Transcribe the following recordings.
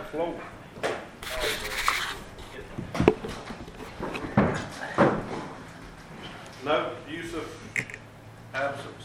floor. No, use of absence.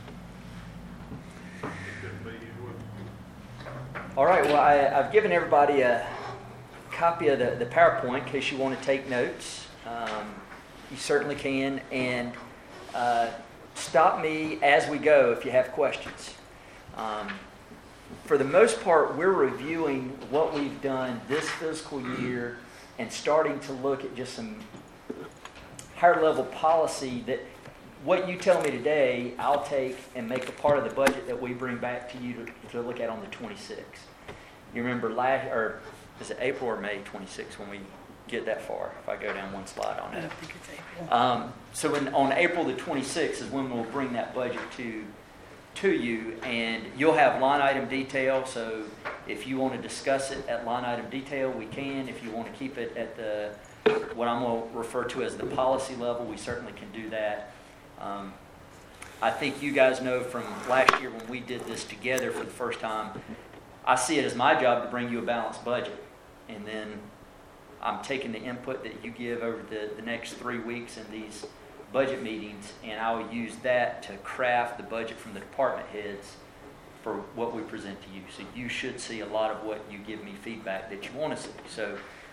It couldn't be you would. All right, well, I've given everybody a copy of the PowerPoint in case you want to take notes. You certainly can, and stop me as we go if you have questions. For the most part, we're reviewing what we've done this fiscal year and starting to look at just some higher level policy that what you tell me today, I'll take and make a part of the budget that we bring back to you to look at on the 26th. You remember is it April or May 26th when we get that far, if I go down one slide on that? I don't think it's April. So on April the 26th is when we'll bring that budget to you, and you'll have line item detail. So if you want to discuss it at line item detail, we can. If you want to keep it at the what I'm going to refer to as the policy level, we certainly can do that. I think you guys know from last year when we did this together for the first time, I see it as my job to bring you a balanced budget, and then I'm taking the input that you give over the next 3 weeks in these budget meetings, and I will use that to craft the budget from the department heads for what we present to you. So you should see a lot of what you give me feedback that you want to see. So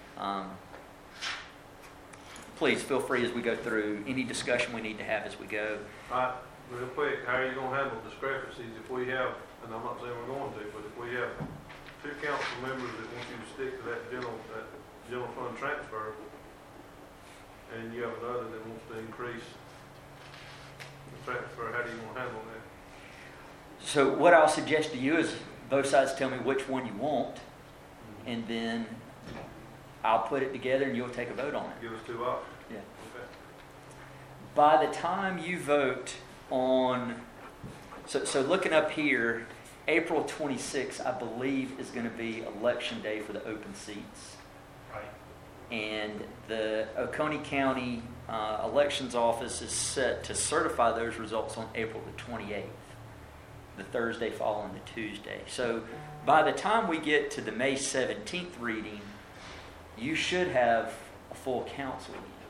please feel free as we go through any discussion we need to have as we go. All right, real quick, how are you going to handle discrepancies if we have, and I'm not saying we're going to, but if we have 2 council members that want you to stick to that general fund transfer, and you have another that wants to increase the transfer, how do you want to handle that? So what I'll suggest to you is both sides tell me which one you want, and then I'll put it together and you'll take a vote on it. Give us 2 options. Yeah. Okay. By the time you vote on, so looking up here, April 26th, I believe, is going to be election day for the open seats. Right. And the Oconee County Elections Office is set to certify those results on April the 28th, the Thursday following the Tuesday. So by the time we get to the May 17th reading, you should have a full council.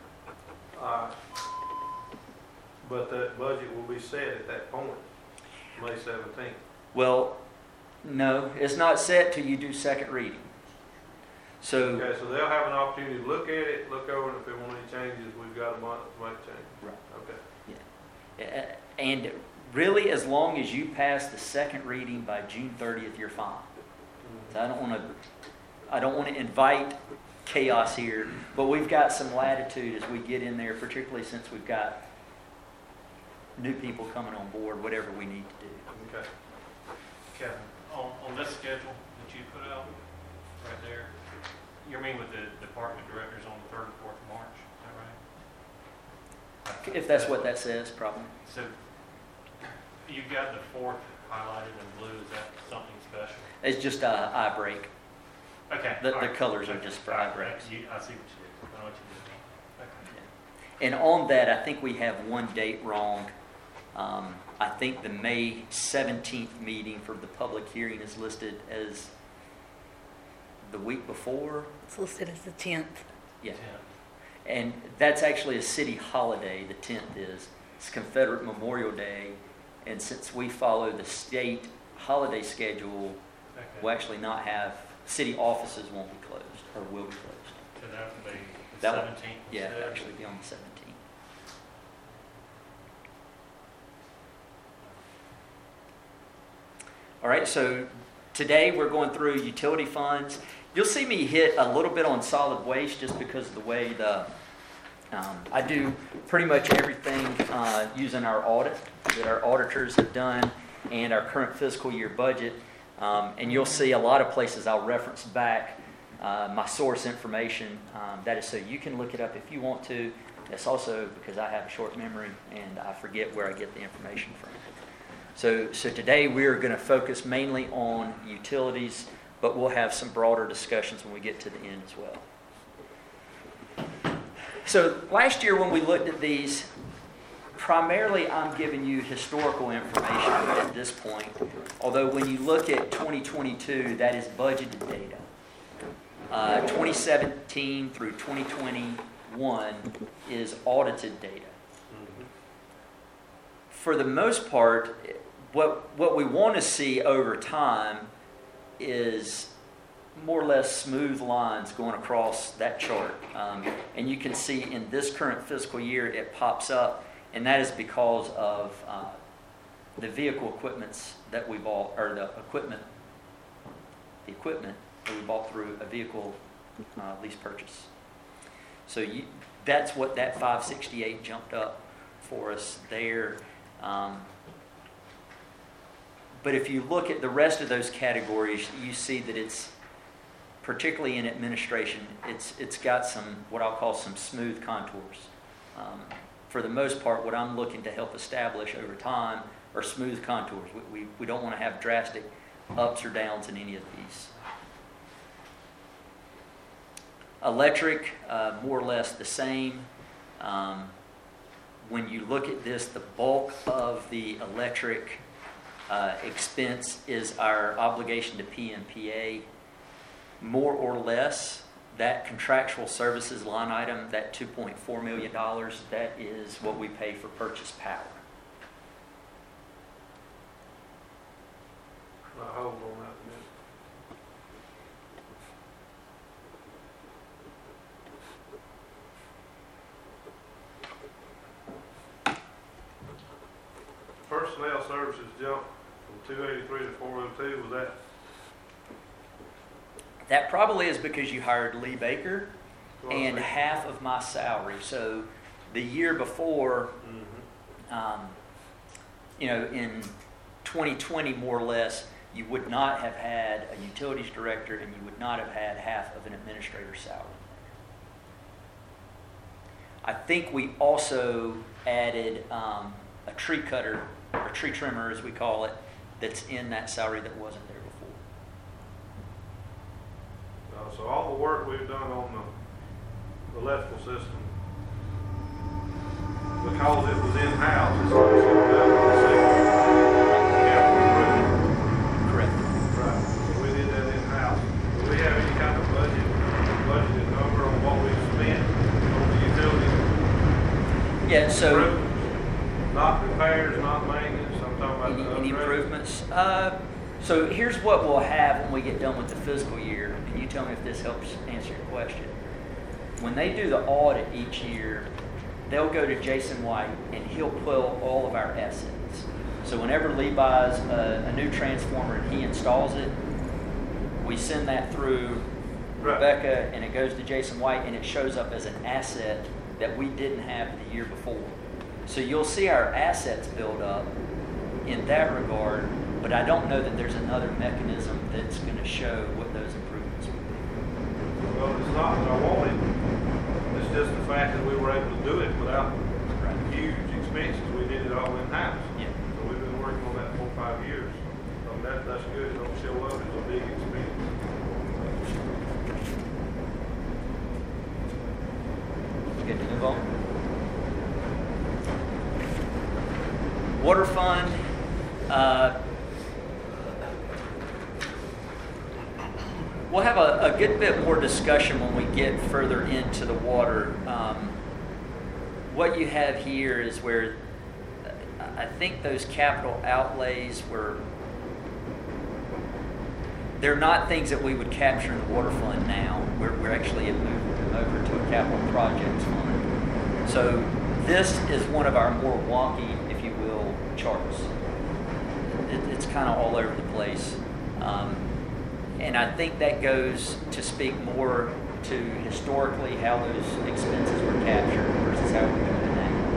But that budget will be set at that point, May 17th. Well, no, it's not set till you do second reading. So, Okay, so they'll have an opportunity to look at it, look over it. If they want any changes, we've got a month to make changes. Right. Okay. And really, as long as you pass the second reading by June 30th, you're fine. So I don't want to invite chaos here, but we've got some latitude as we get in there, particularly since we've got new people coming on board, whatever we need to do. Okay. Kevin, on this schedule that you put out right there, you're meeting with the department directors on the 3rd and 4th of March, is that right? If that's what that says, probably. So you've got the 4th highlighted in blue. Is that something special? It's just eye break. Okay. The all right. colors are just for eye breaks. I see what you did. I know what you did. Okay. And on that, I think we have one date wrong. I think the May 17th meeting for the public hearing is listed as the week before. It's listed as the 10th. Yeah. Yeah. And that's actually a city holiday, the 10th is. It's Confederate Memorial Day. And since we follow the state holiday schedule, Okay. we'll actually not have, city offices won't be closed, or will be closed. So that would be the That 17th one, yeah, instead? actually be on the 17th. All right, so today we're going through utility funds. You'll see me hit a little bit on solid waste just because of the way I do pretty much everything using our audit that our auditors have done and our current fiscal year budget. And you'll see a lot of places I'll reference back my source information. That is so you can look it up if you want to. That's also because I have a short memory and I forget where I get the information from. So today we are going to focus mainly on utilities, but we'll have some broader discussions when we get to the end as well. So last year when we looked at these, primarily I'm giving you historical information at this point, although when you look at 2022, that is budgeted data. 2017 through 2021 is audited data. For the most part, what we want to see over time is more or less smooth lines going across that chart. And you can see in this current fiscal year, it pops up, and that is because of the vehicle equipments that we bought, or the equipment that we bought through a vehicle lease purchase. So that's what that 568 jumped up for us there. But if you look at the rest of those categories, you see that it's, particularly in administration, it's got some, what I'll call some smooth contours. For the most part, what I'm looking to help establish over time are smooth contours. We don't want to have drastic ups or downs in any of these. Electric, more or less the same. When you look at this, the bulk of the electric expense is our obligation to PMPA. More or less, that contractual services line item, that $2.4 million, that is what we pay for purchase power. I'll hold on that a minute. Personnel services jumped from 283 to 402, was that? That probably is because you hired Lee Baker what and was it? half of my salary. So the year before, in 2020, more or less, you would not have had a utilities director and you would not have had half of an administrator's salary. I think we also added a tree cutter, or tree trimmer as we call it, that's in that salary that wasn't there before. So all the work we've done on the electrical system, because it was in-house, it's also about the same capital improvement. Correct. Right, so we did that in-house. Do we have any kind of budgeted number on what we've spent on the utilities? Yeah, so Improvements? Not repairs, not maintenance, I'm talking about the any upgrades. improvements? So here's what we'll have when we get done with the fiscal year. Can you tell me if this helps answer your question? When they do the audit each year, they'll go to Jason White and he'll pull all of our assets. So whenever Lee buys a new transformer and he installs it, we send that through Right. Rebecca and it goes to Jason White and it shows up as an asset that we didn't have the year before. So you'll see our assets build up in that regard, but I don't know that there's another mechanism that's going to show what those improvements would be. Well, it's not that I wanted, it's just the fact that we were able to do it without huge expenses. We did it all in-house. Yeah. So we've been working on that for 5 years. So that's good. It don't show up as a big expense. Good to move on. Water fund. We'll have a good bit more discussion when we get further into the water. What you have here is where I think those capital outlays they're not things that we would capture in the water fund now. We're actually moving them over to a capital projects fund. So this is one of our more wonky, if you will, charts. It's kind of all over the place. And I think that goes to speak more to historically how those expenses were captured versus how we're doing it now.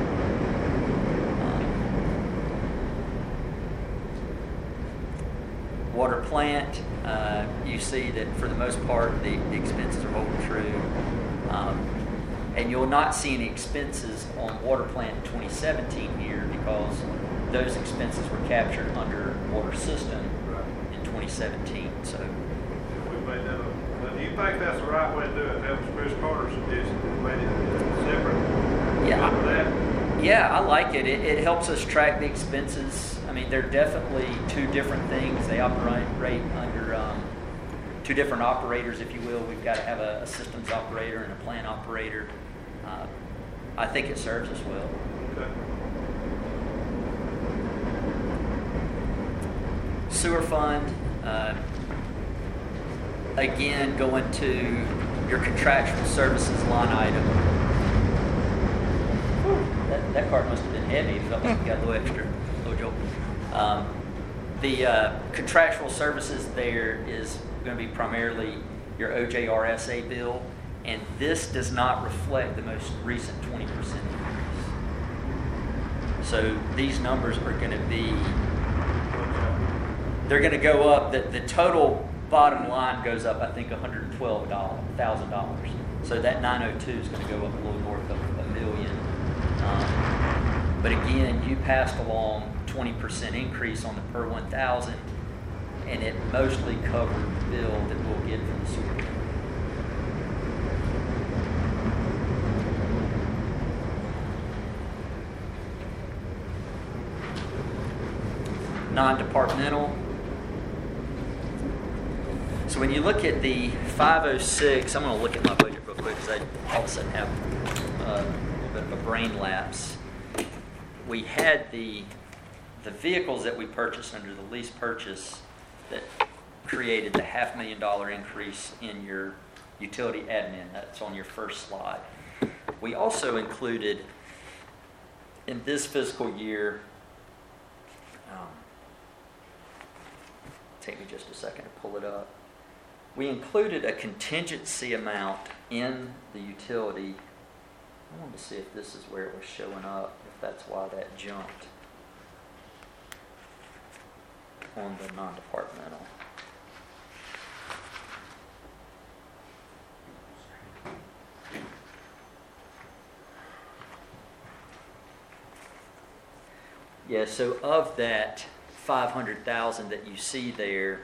Water plant, you see that for the most part the expenses are holding true. And you'll not see any expenses on water plant in 2017 here because those expenses were captured under water system in 2017. So If we made that up. But do you think that's the right way to do it? That was Chris Carter's suggestion. We made it separate. Yeah. After that? yeah, I like it. It helps us track the expenses. I mean, they're definitely two different things. They operate under two different operators, if you will. We've got to have a systems operator and a plant operator. I think it serves us well. Okay. Sewer fund, again, going to your contractual services line item. That cart must have been heavy. It felt like you got a little extra, little jolt. The contractual services there is going to be primarily your OJRSA bill, and this does not reflect the most recent 20% increase. So these numbers are going to be, they're going to go up. The total bottom line goes up, I think, $112,000. So that 902 is going to go up a little north of $1 million. But again, you passed along 20% increase on the per 1,000, and it mostly covered the bill that we'll get from the sewer company. Non-departmental. So when you look at the 506, I'm going to look at my budget real quick because I all of a sudden have a little bit of a brain lapse. We had the vehicles that we purchased under the lease purchase that created the $500,000 increase in your utility admin. That's on your first slide. We also included in this fiscal year, take me just a second to pull it up. We included a contingency amount in the utility. I wanted to see if this is where it was showing up, if that's why that jumped on the non-departmental. Yeah, so of that 500,000 that you see there,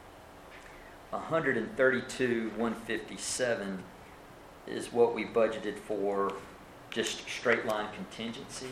132,157 is what we budgeted for just straight line contingency.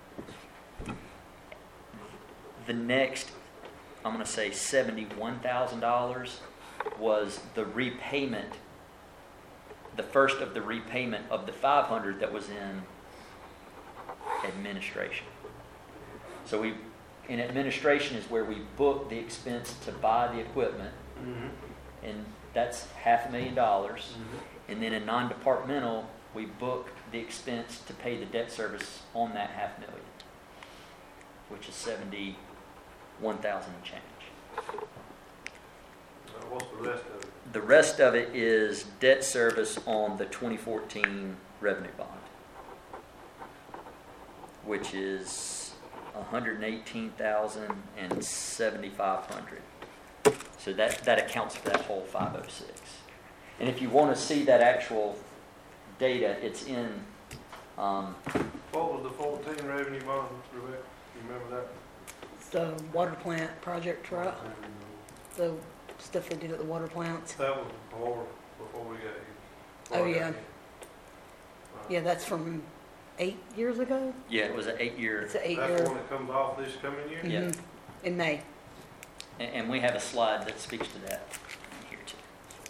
The next, I'm going to say $71,000 was the repayment, the first of the repayment of the 500 that was in administration. So in administration is where we book the expense to buy the equipment, and that's $500,000. And then in non-departmental, we book the expense to pay the debt service on that $500,000, which is $71,000 and change. What's the rest of it? The rest of it is debt service on the 2014 revenue bond, which is $118,000 and $7,500. So that accounts for that whole 506. And if you want to see that actual data, it's in. What was the 14 revenue bond, Rebecca? You remember that? The water plant project truck, the stuff they did at the water plants. That was before we got here. Oh, yeah. Yeah, that's from 8 years ago. Yeah, it was an 8-year. It's an That's 8-year. the one that comes off this coming year? Yeah. In May. And we have a slide that speaks to that here too.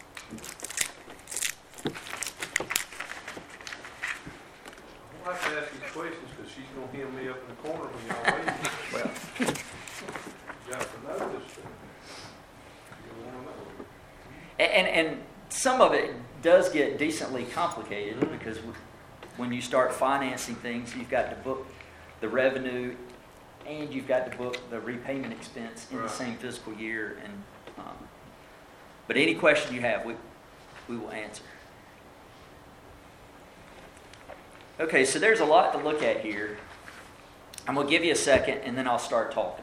I like to ask these questions because she's going to hem me up in the corner when y'all leave. Well, You got to know this stuff. You want to know. and some of it does get decently complicated because when you start financing things, you've got to book the revenue and you've got to book the repayment expense in the same fiscal year. And but any question you have, we will answer. Okay, so there's a lot to look at here. I'm going to give you a second, and then I'll start talking.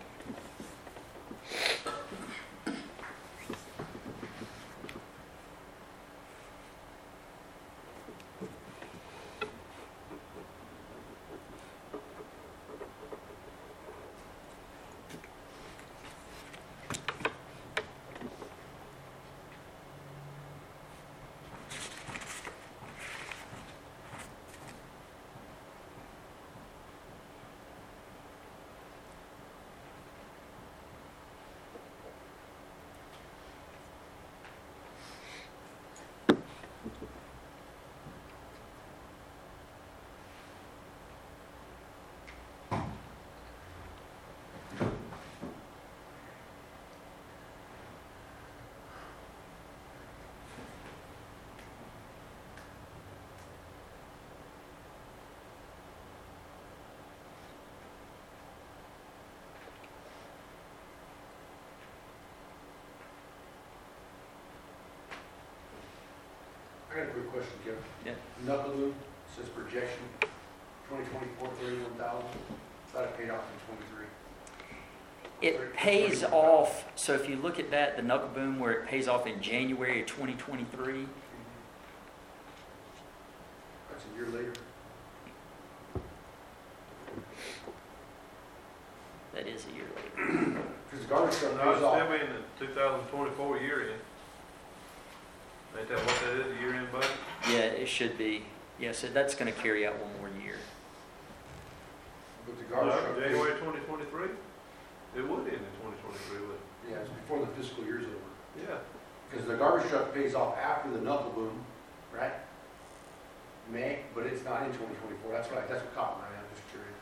I got a quick question, Kevin. Yeah. Knuckle Loop says projection 2024, 31,000. Thought it paid off in 23. It pays off, so if you look at that, the Knuckle Boom, where it pays off in January of 2023, That's a year later. that is a year later. Because the garbage truck No, it's pays off. still being the 2024 year end. Ain't that what that is, the year end budget? Yeah, it should be. Yeah, so that's going to carry out one more year. But the garbage truck pays, January 2023? It would end in 2023, wouldn't yeah, it's before the fiscal year's over. it? Yeah. Because the garbage truck pays off after the Knuckle Boom, right? May, but it's not in 2024. That's what caught my eye. I'm just curious.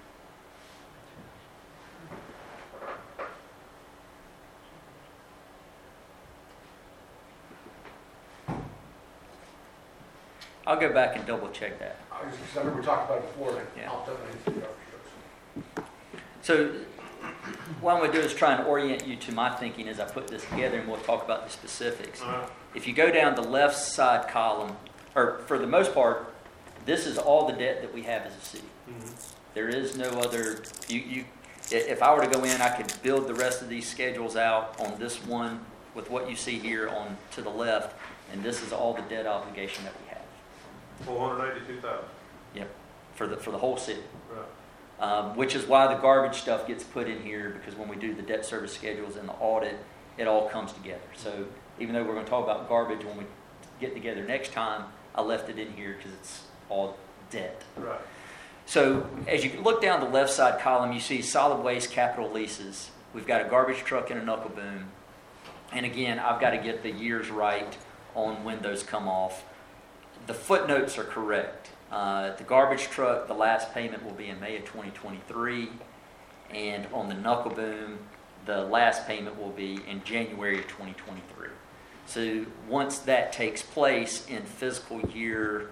I'll go back and double check that. Because I remember we talked about it before, and it Yeah. popped up and I didn't see the garbage trucks. So what I'm going to do is try and orient you to my thinking as I put this together, and we'll talk about the specifics. All right. If you go down the left side column, or for the most part, this is all the debt that we have as a city. There is no other, if I were to go in, I could build the rest of these schedules out on this one with what you see here on to the left, and this is all the debt obligation that we have. 482,000. Yep, for the whole city. Right. Which is why the garbage stuff gets put in here, because when we do the debt service schedules and the audit, it all comes together. So even though we're going to talk about garbage when we get together next time, I left it in here because it's all debt. Right. So as you look down the left side column, you see solid waste capital leases. We've got a garbage truck and a Knuckle Boom. And again, I've got to get the years right on when those come off. The footnotes are correct. The garbage truck, the last payment will be in May of 2023. And on the Knuckle Boom, the last payment will be in January of 2023. So once that takes place in fiscal year,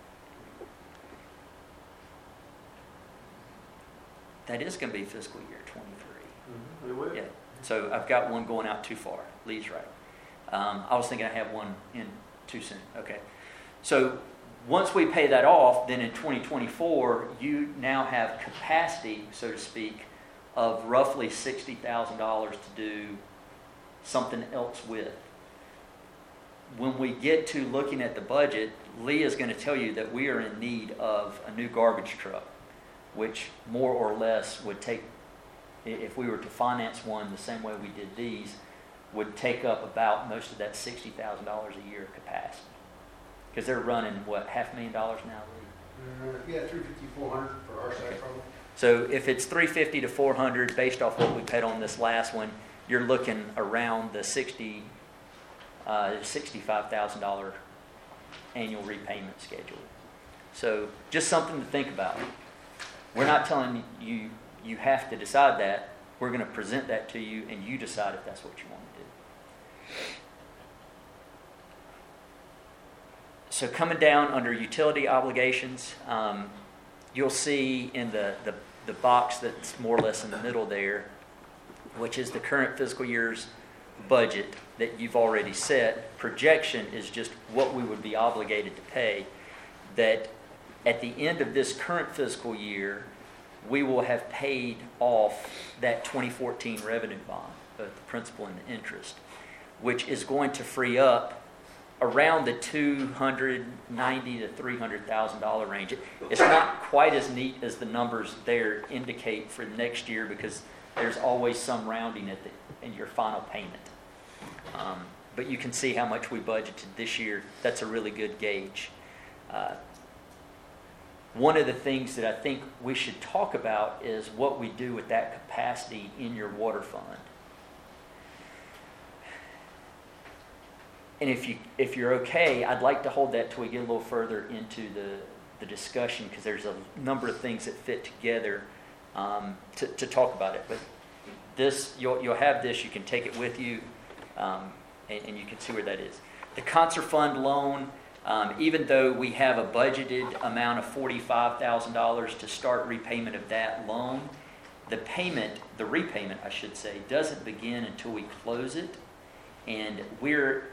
that is going to be fiscal year 23. It will. Yeah. So I've got one going out too far. Lee's right. I was thinking I had one in too soon. Okay. So once we pay that off, then in 2024, you now have capacity, so to speak, of roughly $60,000 to do something else with. When we get to looking at the budget, Lee is going to tell you that we are in need of a new garbage truck, which more or less would take, if we were to finance one the same way we did these, would take up about most of that $60,000 a year capacity. Because they're running, what, $500,000 now, Lee? Yeah, 350, 400 for our side probably. So if it's 350 to 400, based off what we paid on this last one, you're looking around the $65,000 annual repayment schedule. So just something to think about. We're not telling you you have to decide that. We're going to present that to you, and you decide if that's what you want to do. So coming down under utility obligations, you'll see in the box that's more or less in the middle there, which is the current fiscal year's budget that you've already set. Projection is just what we would be obligated to pay. That at the end of this current fiscal year, we will have paid off that 2014 revenue bond, both the principal and the interest, which is going to free up around the $290,000 to $300,000 range. It's not quite as neat as the numbers there indicate for next year, because there's always some rounding in your final payment. But you can see how much we budgeted this year. That's a really good gauge. One of the things that I think we should talk about is what we do with that capacity in your water fund. And if you're okay, I'd like to hold that till we get a little further into the discussion, because there's a number of things that fit together to talk about it. But this, you'll have this. You can take it with you, and you can see where that is. The Concert Fund loan, even though we have a budgeted amount of $45,000 to start repayment of that loan, the repayment, I should say, doesn't begin until we close it. And we're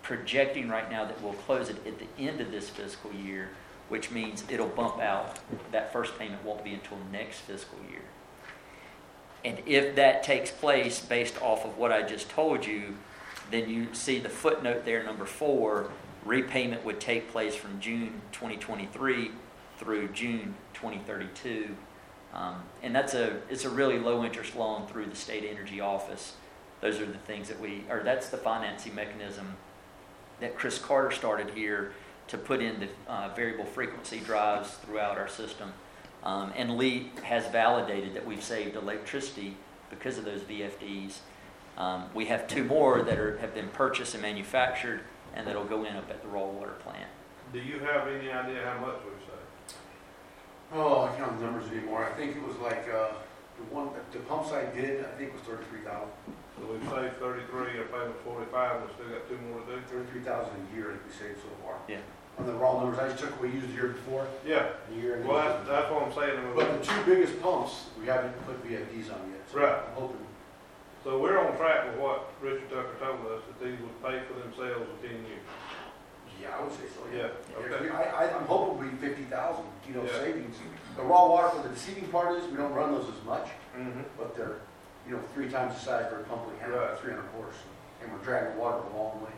projecting right now that we'll close it at the end of this fiscal year, which means it'll bump out. That first payment won't be until next fiscal year. And if that takes place based off of what I just told you, then you see the footnote there, number 4, repayment would take place from June 2023 through June 2032. And it's a really low interest loan through the state energy office. Those are the things that's the financing mechanism that Chris Carter started here to put in the variable frequency drives throughout our system. And Lee has validated that we've saved electricity because of those VFDs. We have 2 more that have been purchased and manufactured, and that'll go in up at the raw water plant. Do you have any idea how much we've saved? Oh, I can't remember the numbers anymore. I think it was like, the pumps I did, I think was 33,000. So we've saved 33, our payment's 45, and we still got 2 more to do? 33,000 a year that we saved so far. Yeah. On the raw numbers, I just took what we used the year before, Yeah, a year. And well, that's what I'm saying. I mean, But the 2 biggest pumps, we haven't put VFDs on yet. So Right. I'm hoping. So we're on track with what Richard Tucker told us, that these would pay for themselves in 10 years. Yeah, I would say so, Yeah, okay. I'm hoping we 50,000, Yeah. savings. The raw water for the deceiving part is, we don't run those as much, Mm-hmm. but they're, 3 times the size for a pump we have, Right. 300 horse. And we're dragging water a long ways.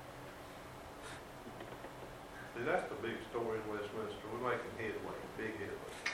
See, that's the big story in Westminster. We're making headway, big headway.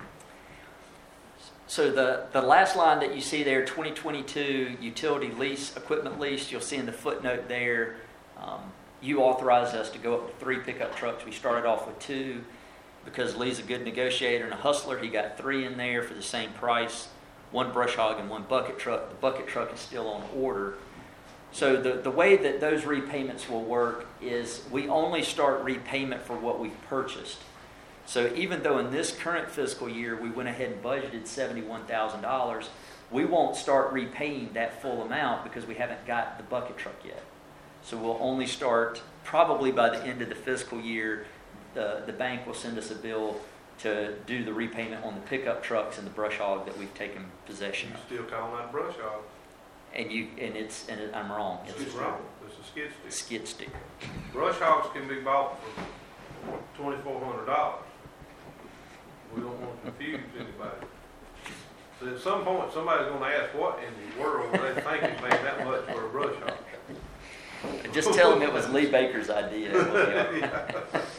So the last line that you see there, 2022 utility lease, equipment lease, you'll see in the footnote there, you authorized us to go up to 3 pickup trucks. We started off with 2 because Lee's a good negotiator and a hustler. He got 3 in there for the same price, 1 brush hog and 1 bucket truck. The bucket truck is still on order. So the way that those repayments will work is we only start repayment for what we've purchased. So even though in this current fiscal year we went ahead and budgeted $71,000, we won't start repaying that full amount because we haven't got the bucket truck yet. So we'll only start probably by the end of the fiscal year. The bank will send us a bill to do the repayment on the pickup trucks and the brush hog that we've taken possession You of. still calling that brush hog? I'm wrong. It's wrong. It's a skid steer. Skid steer. Brush hogs can be bought for $2,400. We don't want to confuse anybody. So at some point, somebody's going to ask, what in the world were they thinking paying that much for a brush hog? Just tell them it was Lee Baker's idea. Yeah.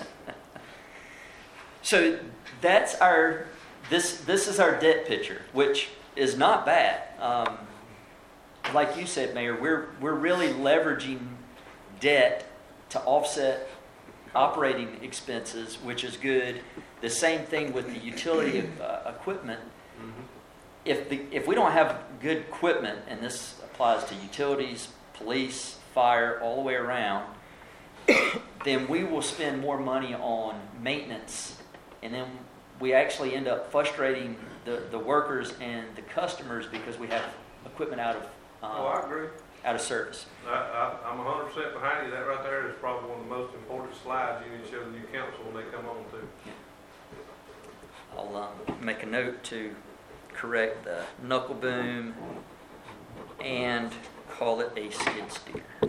So that's this is our debt picture, which is not bad. Like you said, Mayor, we're really leveraging debt to offset operating expenses, which is good. The same thing with the utility equipment. Mm-hmm. If we don't have good equipment, and this applies to utilities, police, fire, all the way around, then we will spend more money on maintenance, and then we actually end up frustrating the workers and the customers because we have equipment out I agree. of service. I'm 100% behind you. That right there is probably one of the most important slides you need to show the new council when they come on to. I'll make a note to correct the knuckle boom and call it a skid steer.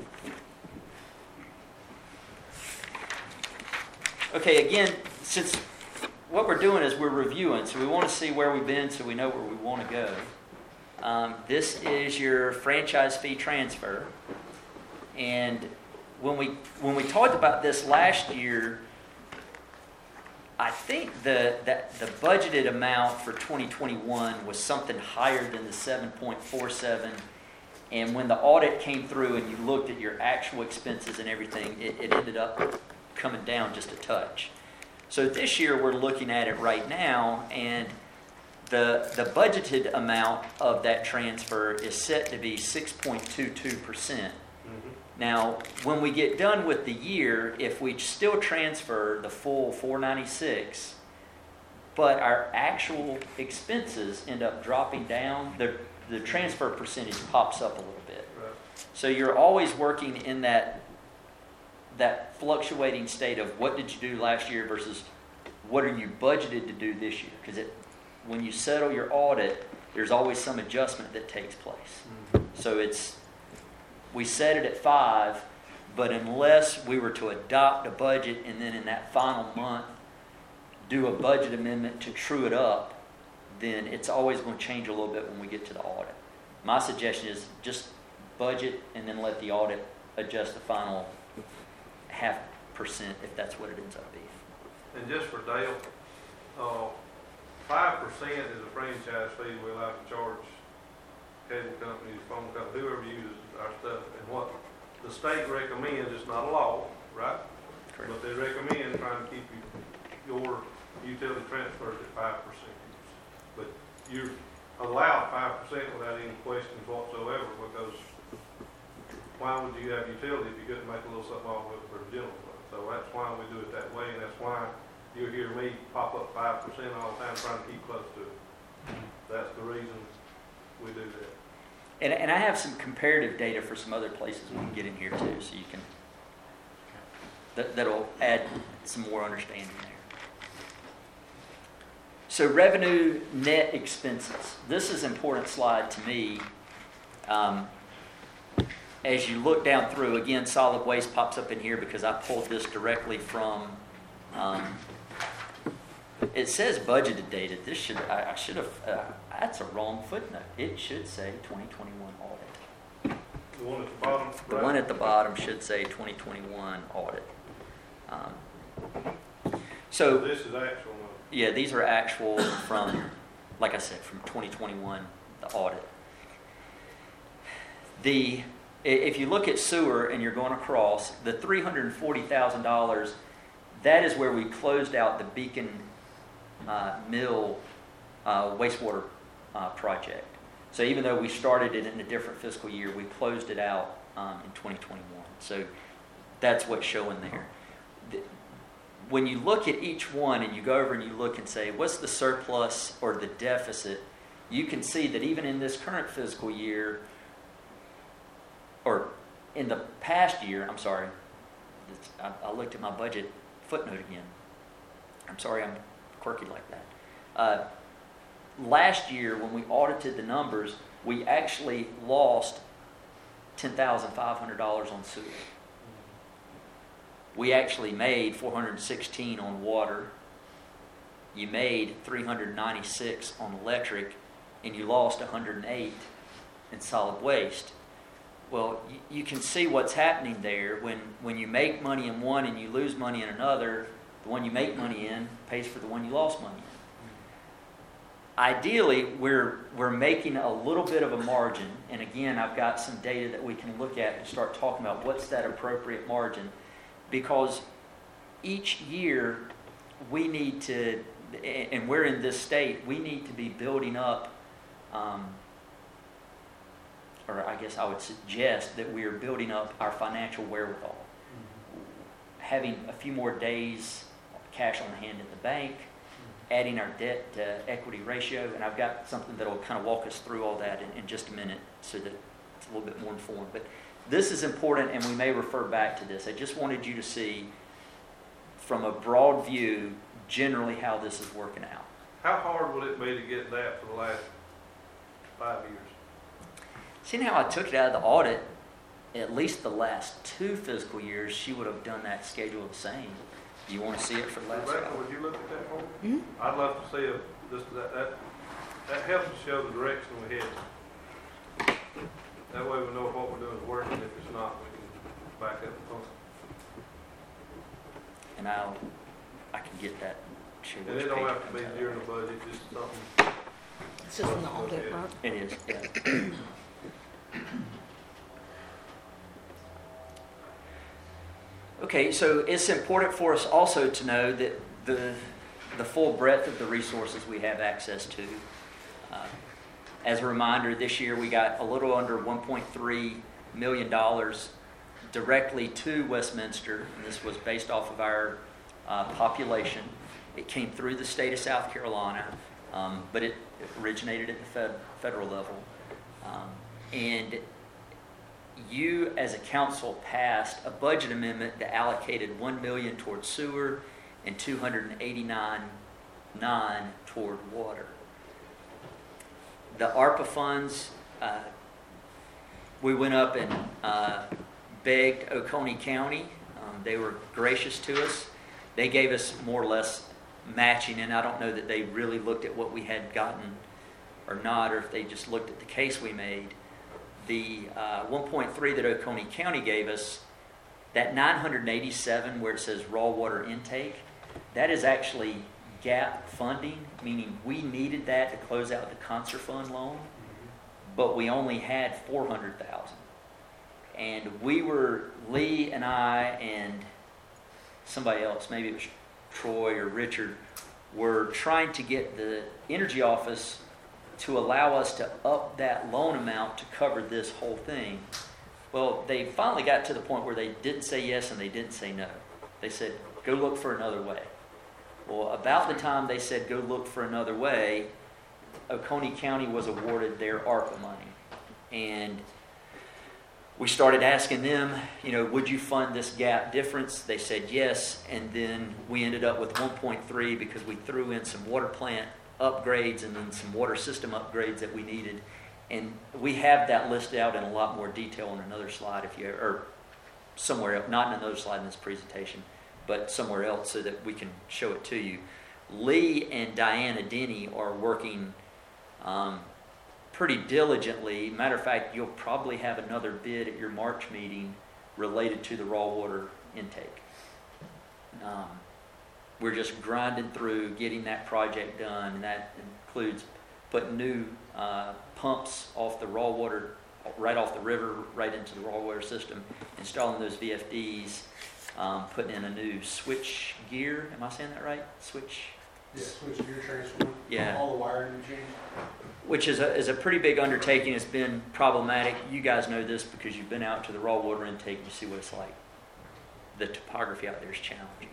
Okay, again, since what we're doing is we're reviewing, so we want to see where we've been so we know where we want to go. This is your franchise fee transfer. And when we talked about this last year, I think the budgeted amount for 2021 was something higher than the 7.47. And when the audit came through and you looked at your actual expenses and everything, it ended up coming down just a touch. So this year we're looking at it right now, and the budgeted amount of that transfer is set to be 6.22%. Now, when we get done with the year, if we still transfer the full 496, but our actual expenses end up dropping down, the transfer percentage pops up a little bit. Right. So you're always working in that fluctuating state of what did you do last year versus what are you budgeted to do this year? Because when you settle your audit, there's always some adjustment that takes place. So we set it at 5, But unless we were to adopt a budget and then in that final month do a budget amendment to true it up, then it's always going to change a little bit when we get to the audit. My suggestion is just budget and then let the audit adjust the final 0.5% if that's what it ends up being. And just for Dale, 5% is a franchise fee we're allowed to charge cable companies, phone companies, whoever uses our stuff. And what the state recommends, it's not a law, right? Correct. But they recommend trying to keep your utility transfers at 5%. But you're allowed 5% without any questions whatsoever, because why would you have utility if you couldn't make a little something off of it for the general fund? So that's why we do it that way, and that's why you hear me pop up 5% all the time, trying to keep close to it. That's the reason we do that. And I have some comparative data for some other places we can get in here too, so you can, that'll add some more understanding there. So revenue net expenses. This is an important slide to me. As you look down through, again, solid waste pops up in here because I pulled this directly from, it says budgeted data. This should, I should have, that's a wrong footnote. It should say 2021 audit. The one at the bottom, The one at the bottom should say 2021 audit. So this is actual one. yeah, these are actual from, like I said, from 2021, the audit. If you look at sewer and you're going across, the $340,000, that is where we closed out the Beacon Mill wastewater project. So even though we started it in a different fiscal year, we closed it out in 2021. So that's what's showing there. When you look at each one and you go over and you look and say, what's the surplus or the deficit, you can see that even in this current fiscal year, or in the past year, I'm sorry, I looked at my budget footnote again. I'm sorry I'm quirky like that. Last year, when we audited the numbers, we actually lost $10,500 on sewer. We actually made $416 on water. You made $396 on electric, and you lost $108 in solid waste. Well, you can see what's happening there. When you make money in one and you lose money in another, the one you make money in pays for the one you lost money in. Ideally, we're making a little bit of a margin, and again, I've got some data that we can look at and start talking about what's that appropriate margin, because each year we need to, and we're in this state, we need to be building up, or I guess I would suggest that we are building up our financial wherewithal. Having a few more days cash on hand in the bank, adding our debt to equity ratio, and I've got something that will kind of walk us through all that in just a minute so that it's a little bit more informed. But this is important, and we may refer back to this. I just wanted you to see from a broad view generally how this is working out. How hard would it be to get that for the last 5 years? Seeing how I took it out of the audit, at least the last 2 fiscal years, she would have done that schedule the same. Do you want to see it for the last Rebecca, couple? would you look at that for me? Hmm? I'd love to see that helps us show the direction we're heading. That way we know if what we're doing is working. If it's not, we can back up and talk. And I can get that. And it don't have to be during the budget, just something. It's just an audit, right? It is, yeah. Okay, so it's important for us also to know that the full breadth of the resources we have access to. As a reminder, this year we got a little under $1.3 million directly to Westminster, and this was based off of our population. It came through the state of South Carolina, but it originated at the federal level. And you, as a council, passed a budget amendment that allocated $1 million toward sewer and $289,900 toward water. The ARPA funds, we went up and begged Oconee County. They were gracious to us. They gave us more or less matching, and I don't know that they really looked at what we had gotten or not, or if they just looked at the case we made. The 1.3 that Oconee County gave us, that 987 where it says raw water intake, that is actually gap funding, meaning we needed that to close out the Concert Fund loan, but we only had 400,000. And we were, Lee and I and somebody else, maybe it was Troy or Richard, were trying to get the Energy Office to allow us to up that loan amount to cover this whole thing. Well, they finally got to the point where they didn't say yes and they didn't say no. They said, go look for another way. Well, about the time they said go look for another way, Oconee County was awarded their ARPA money. And we started asking them, would you fund this gap difference? They said yes, and then we ended up with 1.3 because we threw in some water plant upgrades and then some water system upgrades that we needed. And we have that listed out in a lot more detail on another slide, or somewhere else, not in another slide in this presentation, but somewhere else so that we can show it to you. Lee and Diana Denny are working pretty diligently. Matter of fact, you'll probably have another bid at your March meeting related to the raw water intake. We're just grinding through getting that project done, and that includes putting new pumps off the raw water, right off the river, right into the raw water system, installing those VFDs, putting in a new switch gear. Am I saying that right? Switch gear transfer. Yeah. All the wiring changed. Which is a pretty big undertaking. It's been problematic. You guys know this because you've been out to the raw water intake and you see what it's like. The topography out there is challenging.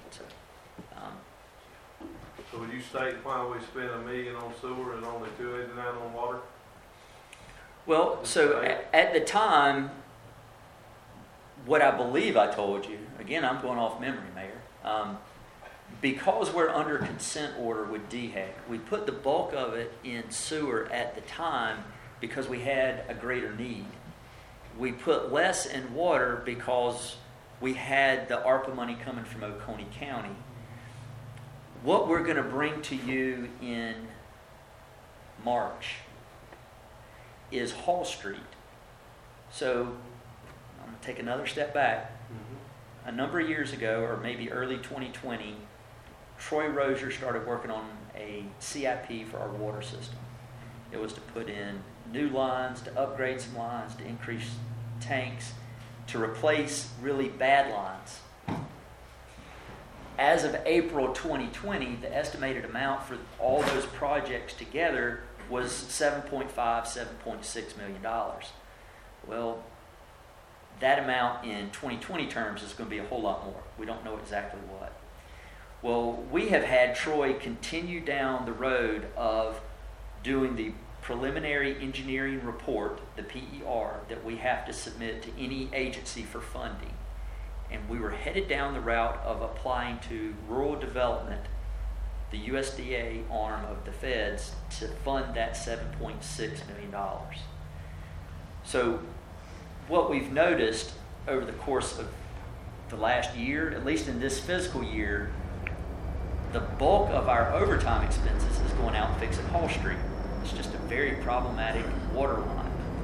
So would you state why we spent $1 million on sewer and only $289 on water? Well, so at the time, what I believe I told you, again, I'm going off memory, Mayor, because we're under consent order with DHEC, we put the bulk of it in sewer at the time because we had a greater need. We put less in water because we had the ARPA money coming from Oconee County. What we're going to bring to you in March is Hall Street. So I'm going to take another step back. A number of years ago, or maybe early 2020, Troy Rozier started working on a CIP for our water system. It was to put in new lines, to upgrade some lines, to increase tanks, to replace really bad lines. As of April 2020, the estimated amount for all those projects together was $7.5, $7.6 million. Well, that amount in 2020 terms is going to be a whole lot more. We don't know exactly what. Well, we have had Troy continue down the road of doing the preliminary engineering report, the PER, that we have to submit to any agency for funding. And we were headed down the route of applying to rural development, the USDA arm of the feds, to fund that $7.6 million. So what we've noticed over the course of the last year, at least in this fiscal year, the bulk of our overtime expenses is going out and fixing Hall Street. It's just a very problematic water line.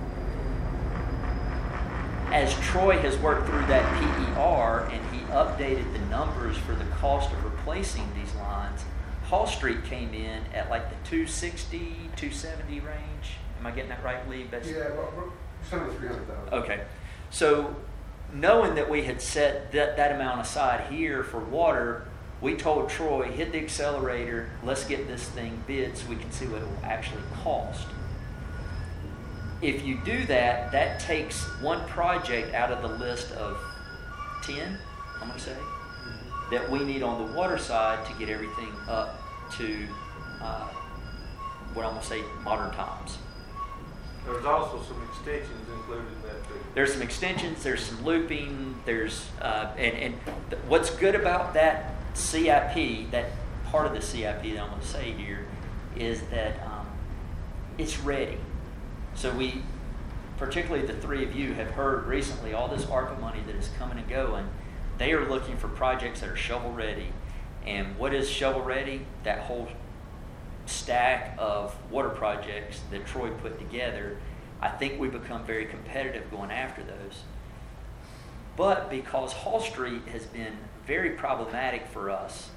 As Troy has worked through that PER and he updated the numbers for the cost of replacing these lines, Hall Street came in at like the 260, 270 range. Am I getting that right, Lee? Yeah, we're just under 300,000. Okay. So knowing that we had set that amount aside here for water, we told Troy, hit the accelerator, let's get this thing bid so we can see what it will actually cost. If you do that, that takes one project out of the list of 10, I'm going to say, that we need on the water side to get everything up to what I'm going to say, modern times. There's also some extensions included in that too. There's some extensions, there's some looping, there's what's good about that CIP, that part of the CIP that I'm going to say here, is that it's ready. So particularly the three of you, have heard recently all this ARPA money that is coming and going. They are looking for projects that are shovel-ready. And what is shovel-ready? That whole stack of water projects that Troy put together. I think we become very competitive going after those. But because Hall Street has been very problematic for us,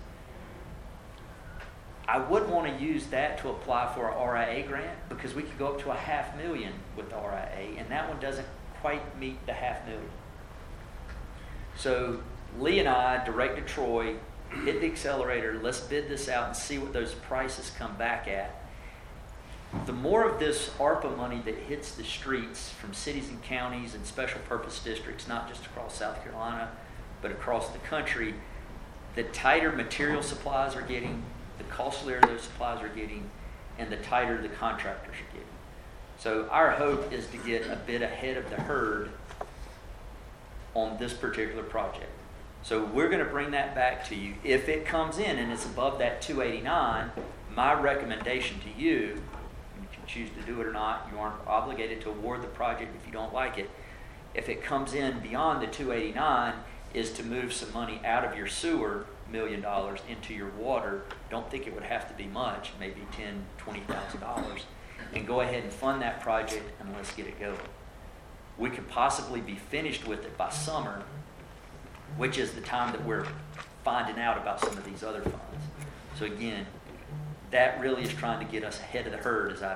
I would want to use that to apply for a RIA grant because we could go up to $500,000 with the RIA, and that one doesn't quite meet the $500,000. So Lee and I directed Troy, hit the accelerator, let's bid this out and see what those prices come back at. The more of this ARPA money that hits the streets from cities and counties and special purpose districts, not just across South Carolina, but across the country, the tighter material supplies are getting, the costlier those supplies are getting, and the tighter the contractors are getting. So our hope is to get a bit ahead of the herd on this particular project. So we're going to bring that back to you. If it comes in and it's above that 289, my recommendation to you, you can choose to do it or not, you aren't obligated to award the project if you don't like it. If it comes in beyond the 289, is to move some money out of your sewer, $1 million, into your water. Don't think it would have to be much, maybe $10,000, $20,000, and go ahead and fund that project and let's get it going. We could possibly be finished with it by summer, which is the time that we're finding out about some of these other funds. So again, that really is trying to get us ahead of the herd, as I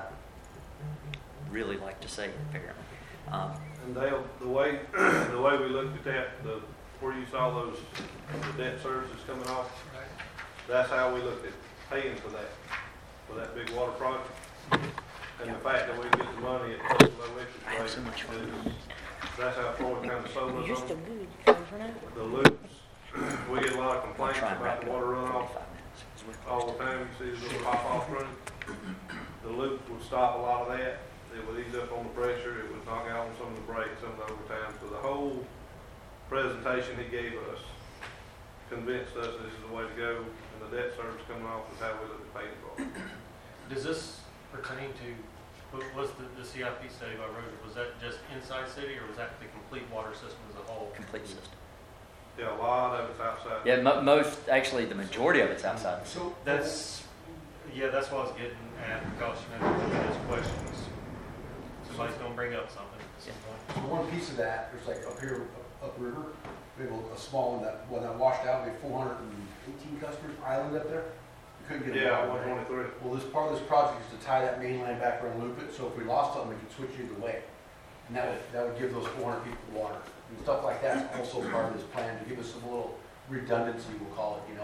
really like to say it, apparently. And Dale, the way we looked at that, where you saw the debt services coming off, that's how we looked at paying for that big water project. And the fact that we get the money at such a low I have interest so much fun. rate, that's how Floyd kind of sold us You're still on good. You covered for now? the loops. We get a lot of I'll complaints try and about wrap the it up water in runoff 45 minutes, 'cause we're all close the to- time. You see the little pop-off run. The loop would stop a lot of that. It would ease up on the pressure. It would knock out on some of the brakes, some of the overtime. So the whole presentation he gave us convinced us this is the way to go. And the debt service coming off is how we look at paying for it. Does this pertain to, was the CIP study by Roger, was that just inside city, or was that the complete water system as a whole? Complete system. Yeah, a lot of it's outside. Yeah, most, actually, the majority of it's outside the city. So That's what I was getting at, because, you know, those questions. Somebody's gonna bring up something at some point. So one piece of that, there's like up here, upriver, we have a small one that washed out, we had 418 customers, island up there. We couldn't get it Yeah, out. 123. Well, this part of this project is to tie that main line back around Loop it, so if we lost something, we could switch either way. And that would give those 400 people water. And stuff like that's also part of this plan, to give us some little redundancy, we'll call it,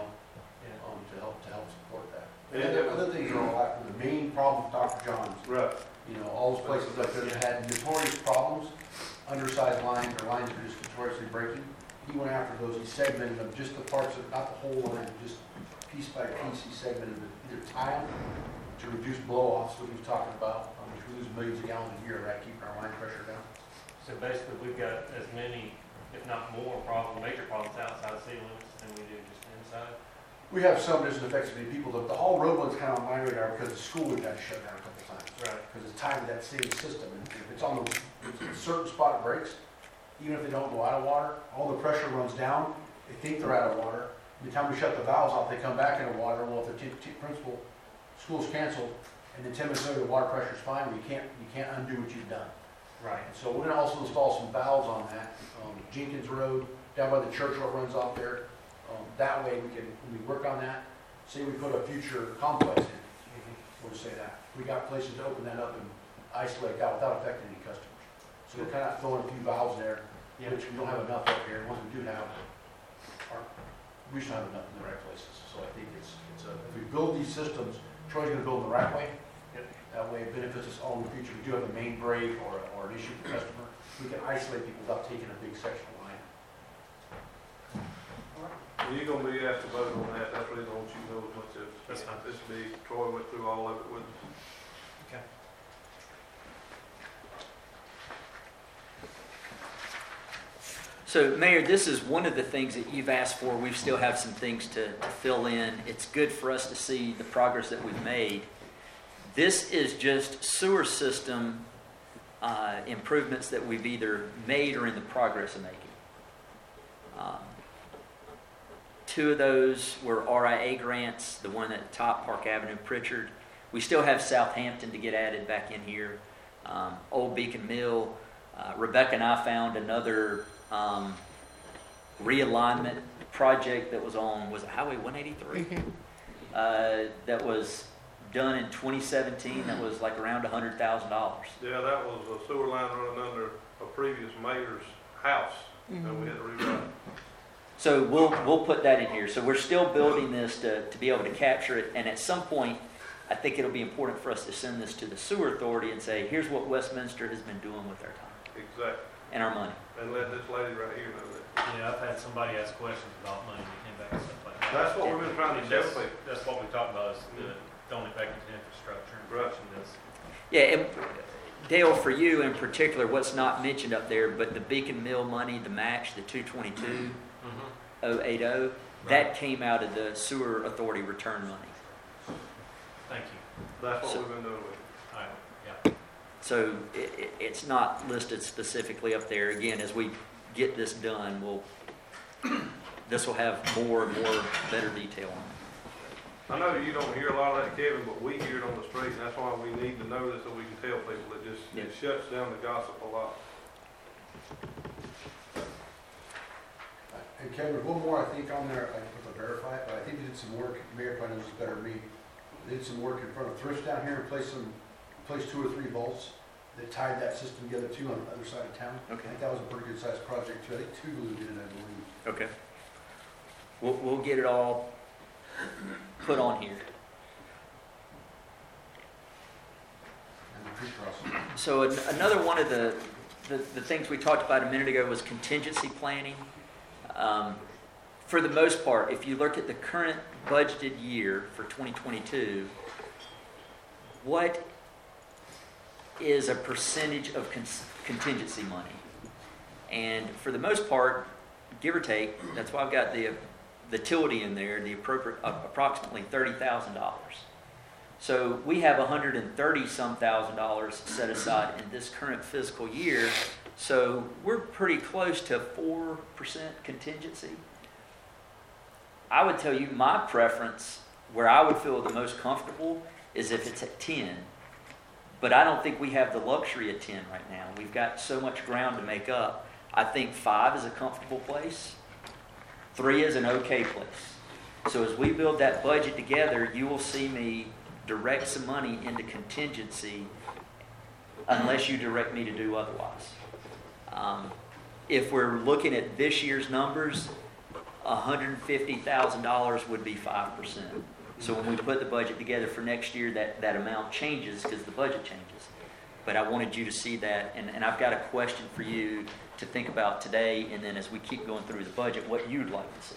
to help support that. And then the other things are all that, the main problem with Dr. John's, Right. all those places up there that had notorious problems, undersized lines or lines that are just notoriously breaking. He went after those, he segmented them, just the parts of, not the whole line, just piece by piece, he segmented them, either tie them to reduce blow-offs, what he was talking about, which we lose millions of gallons a year, right, keeping our line pressure down. So basically, we've got as many, if not more, major problems outside city limits than we do just inside. We have some that affects many people, the Hall Road one's kind of on my radar because the school we've had to shut down a couple times. Right. Because it's tied to that same system, and if it's on a certain spot it breaks, even if they don't go out of water, all the pressure runs down, they think they're out of water. By the time we shut the valves off, they come back into water, well, if the principal, school's canceled, and then 10 minutes later the water pressure's fine, you can't undo what you've done. Right. And so we're gonna also install some valves on that, Jenkins Road, down by the church where it runs off there. That way we can, when we work on that, say we put a future complex in, we'll just say that. We got places to open that up and isolate that without affecting any customers. So we're kind of throwing a few valves there, which we don't have enough up here, and ones we do have, we just don't have enough in the right places. So I think if we build these systems, Troy's gonna build them the right way. Yep. That way it benefits us all in the future. We do have a main break or an issue with the customer. We can isolate people without taking a big section of line. Well, you're gonna be asked to vote on that. That's the reason I want you to know as much as. That's fine. This big, Troy went through all of it with us. Okay. So, Mayor, this is one of the things that you've asked for. We still have some things to fill in. It's good for us to see the progress that we've made. This is just sewer system improvements that we've either made or in the progress of making. Two of those were RIA grants, the one at the top, Park Avenue, Pritchard. We still have Southampton to get added back in here. Old Beacon Mill. Rebecca and I found another realignment project that was on, was it Highway 183? That was done in 2017. That was like around $100,000. Yeah, that was a sewer line running under a previous mayor's house, and we had to rewrite it. So we'll put that in here. So we're still building this to be able to capture it. And at some point, I think it'll be important for us to send this to the sewer authority and say, here's what Westminster has been doing with their time Exactly. and our money. And let this lady right here know that. Yeah, I've had somebody ask questions about money that came back and stuff like that. That's what we've been trying to tell people. That's what we talked about, is throwing it back into infrastructure and pushing this. Yeah, and Dale, for you in particular, what's not mentioned up there, but the Beacon Mill money, the match, the 222,080, that came out of the sewer authority return money. Thank you. That's what So- we've been doing with it. All right, yeah. So it's not listed specifically up there. Again, as we get this done, this will have more and more better detail on it. I know you don't hear a lot of that, Kevin, but we hear it on the street, and that's why we need to know this so we can tell people. It shuts down the gossip a lot. And Kevin, one more, I think, on there, I have to verify it, but I think they did some work, Mayor probably knows this better than me. They did some work in front of Thrift down here and placed 2 or 3 volts that tied that system together too on the other side of town. I Okay. think that was a pretty good sized project too. I think Tougaloo did it, I believe. Okay. We'll get it all put on here. And the tree crossing. So another one of the things we talked about a minute ago was contingency planning. For the most part, if you look at the current budgeted year for 2022, what is a percentage of contingency money? And for the most part, give or take, that's why I've got the utility in there, the appropriate approximately $30,000. So we have $130-some thousand set aside in this current fiscal year. So we're pretty close to 4% contingency. I would tell you my preference, where I would feel the most comfortable, is if it's at 10. But I don't think we have the luxury of 10 right now. We've got so much ground to make up. I think 5 is a comfortable place. 3 is an okay place. So as we build that budget together, you will see me direct some money into contingency unless you direct me to do otherwise. If we're looking at this year's numbers, $150,000 would be 5%. So when we put the budget together for next year, that amount changes because the budget changes. But I wanted you to see that, and I've got a question for you to think about today, and then as we keep going through the budget, what you'd like to see.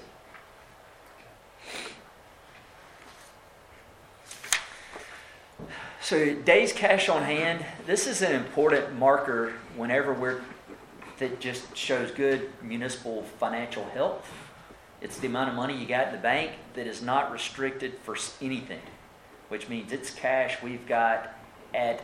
So days cash on hand, this is an important marker whenever that just shows good municipal financial health. It's the amount of money you got in the bank that is not restricted for anything, which means it's cash we've got at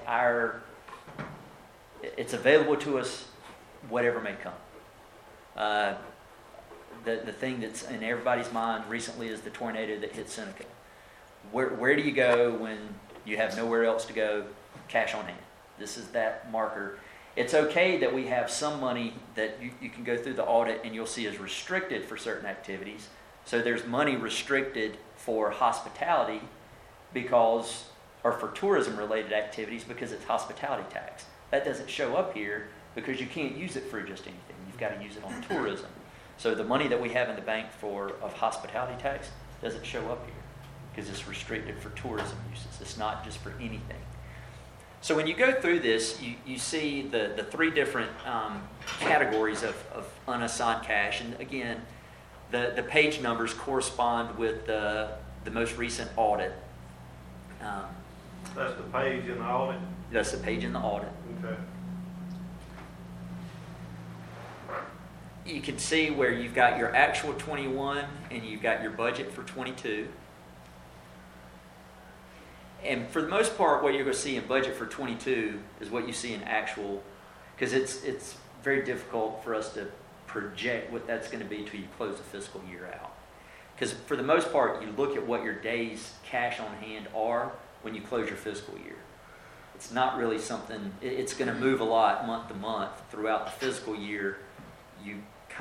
it's available to us, whatever may come. The thing that's in everybody's mind recently is the tornado that hit Seneca. Where do you go when you have nowhere else to go? Cash on hand. This is that marker. It's okay that we have some money that you can go through the audit and you'll see is restricted for certain activities. So there's money restricted for hospitality or for tourism related activities because it's hospitality tax. That doesn't show up here because you can't use it for just anything. You've got to use it on tourism. So the money that we have in the bank of hospitality tax doesn't show up here because it's restricted for tourism uses. It's not just for anything. So when you go through this, you see the 3 different categories of unassigned cash. And again, the page numbers correspond with the most recent audit. That's the page in the audit. That's the page in the audit. Okay. You can see where you've got your actual 21 and you've got your budget for 22. And for the most part, what you're going to see in budget for 22 is what you see in actual Because it's very difficult for us to project what that's going to be till you close the fiscal year out. Because for the most part, you look at what your days cash on hand are when you close your fiscal year. It's not really something, it's going to move a lot month to month throughout the fiscal year. You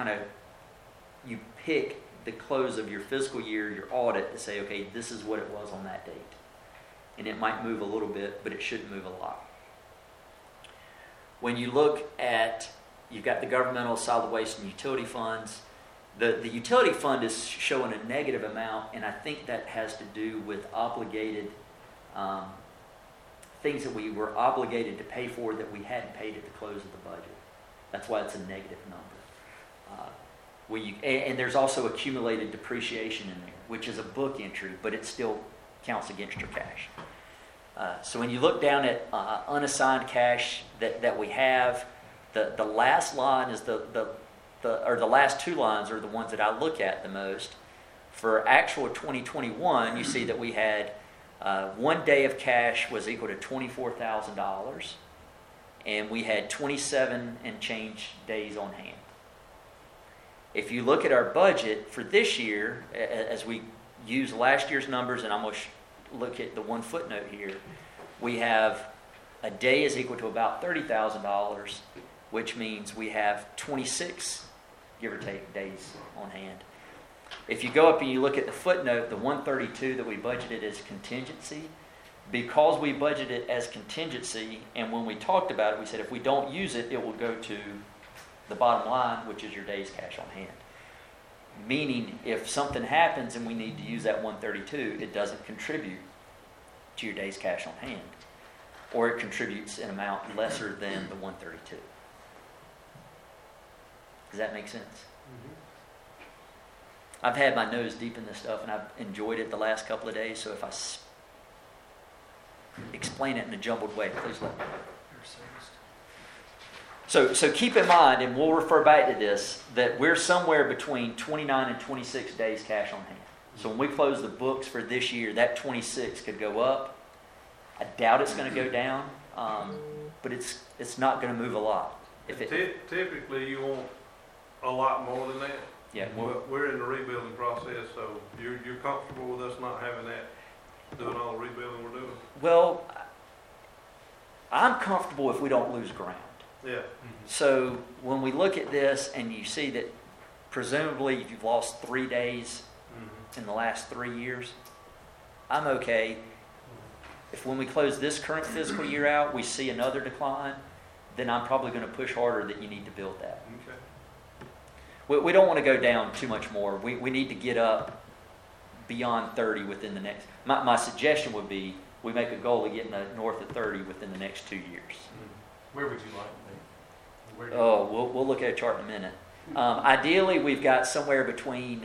pick the close of your fiscal year, your audit, to say, okay, this is what it was on that date. And it might move a little bit, but it shouldn't move a lot. When you look at, you've got the governmental solid waste and utility funds. The utility fund is showing a negative amount, and I think that has to do with obligated things that we were obligated to pay for that we hadn't paid at the close of the budget. That's why it's a negative number. And there's also accumulated depreciation in there, which is a book entry, but it still counts against your cash. So when you look down at unassigned cash that we have, the last line is the last two lines are the ones that I look at the most. For actual 2021, you see that we had 1 day of cash was equal to $24,000, and we had 27 and change days on hand. If you look at our budget for this year, as we use last year's numbers, and I'm going to look at the one footnote here, we have a day is equal to about $30,000, which means we have 26, give or take, days on hand. If you go up and you look at the footnote, the 132 that we budgeted as contingency, because we budgeted it as contingency, and when we talked about it, we said if we don't use it, it will go to the bottom line, which is your days cash on hand. Meaning, if something happens and we need to use that 132, it doesn't contribute to your days cash on hand. Or it contributes an amount lesser than the 132. Does that make sense? Mm-hmm. I've had my nose deep in this stuff, and I've enjoyed it the last couple of days, so if I explain it in a jumbled way, please let me know. So keep in mind, and we'll refer back to this, that we're somewhere between 29 and 26 days cash on hand. So when we close the books for this year, that 26 could go up. I doubt it's going to go down, but it's not going to move a lot. Typically, you want a lot more than that. Yeah, But we're in the rebuilding process, so you're comfortable with us not having that, doing all the rebuilding we're doing? well, I'm comfortable if we don't lose ground. Yeah. So when we look at this and you see that presumably you've lost 3 days in the last 3 years, I'm okay. If when we close this current fiscal year out, we see another decline, then I'm probably going to push harder that you need to build that. Okay. We don't want to go down too much more. We need to get up beyond 30 within the next. My suggestion would be we make a goal of getting north of 30 within the next 2 years. Where would you like to be? We'll look at a chart in a minute. Ideally, we've got somewhere between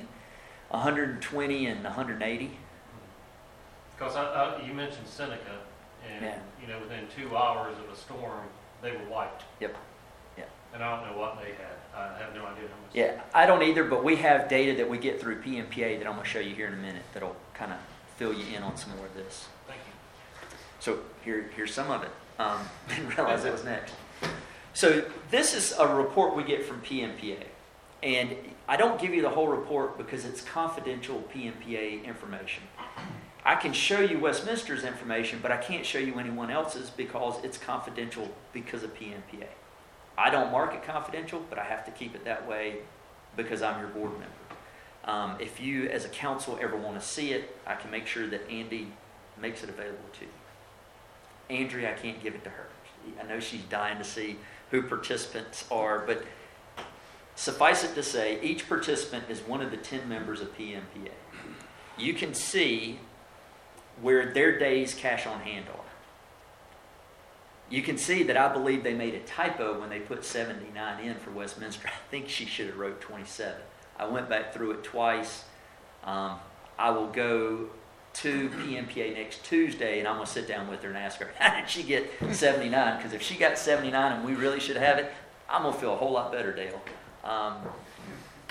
120 and 180. Because you mentioned Seneca, and within 2 hours of a storm, they were wiped. Yep. And I don't know what they had. I have no idea how much. Yeah, I don't either, but we have data that we get through PMPA that I'm going to show you here in a minute that'll kind of fill you in on some more of this. Thank you. So here's some of it. Didn't realize it was next. So this is a report we get from PMPA. And I don't give you the whole report because it's confidential PMPA information. I can show you Westminster's information, but I can't show you anyone else's because it's confidential because of PMPA. I don't mark it confidential, but I have to keep it that way because I'm your board member. If you, as a council, ever want to see it, I can make sure that Andy makes it available to you. Andrea, I can't give it to her. I know she's dying to see who participants are, but suffice it to say, each participant is one of the 10 members of PMPA. You can see where their days cash on hand are. You can see that I believe they made a typo when they put 79 in for Westminster. I think she should have wrote 27. I went back through it twice. I will go to PMPA next Tuesday, and I'm going to sit down with her and ask her, how did she get 79? Because if she got 79 and we really should have it, I'm going to feel a whole lot better, Dale.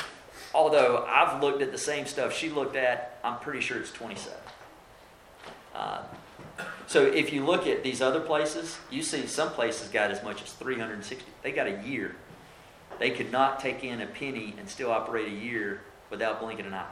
Although I've looked at the same stuff she looked at, I'm pretty sure it's 27. So if you look at these other places, you see some places got as much as 360. They got a year. They could not take in a penny and still operate a year without blinking an eye.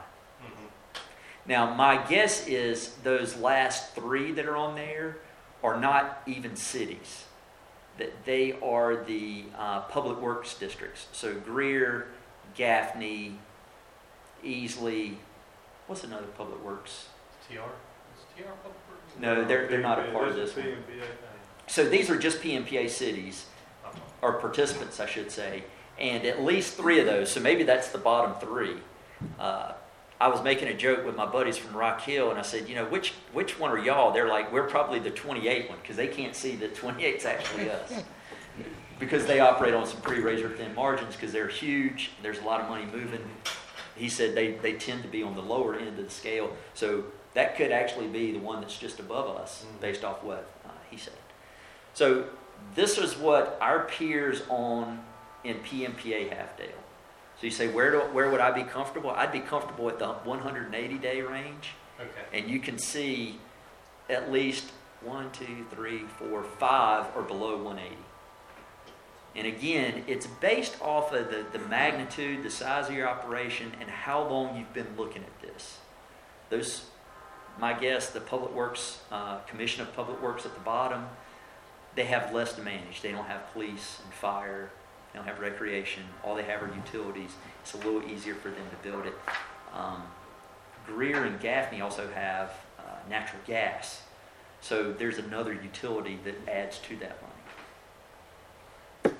Now, my guess is those last three that are on there are not even cities. That they are the public works districts. So Greer, Gaffney, Easley, what's another public works? TR? Is TR public works? No, they're not a part of this one. So these are just PMPA cities, or participants, I should say, and at least three of those, so maybe that's the bottom three. I was making a joke with my buddies from Rock Hill, and I said, you know, which one are y'all? They're like, we're probably the 28 one, because they can't see that 28's actually us. Because they operate on some pretty razor-thin margins, because they're huge, there's a lot of money moving. He said they tend to be on the lower end of the scale, so that could actually be the one that's just above us, based off what he said. So this is what our peers in PMPA have, Dale. So you say, where would I be comfortable? I'd be comfortable at the 180-day range. Okay. And you can see at least 1, 2, 3, 4, 5 are below 180. And again, it's based off of the magnitude, the size of your operation, and how long you've been looking at this. My guess, the Public Works, Commission of Public Works at the bottom, they have less to manage. They don't have police and fire. They don't have recreation. All they have are utilities. It's a little easier for them to build it. Greer and Gaffney also have natural gas. So there's another utility that adds to that money.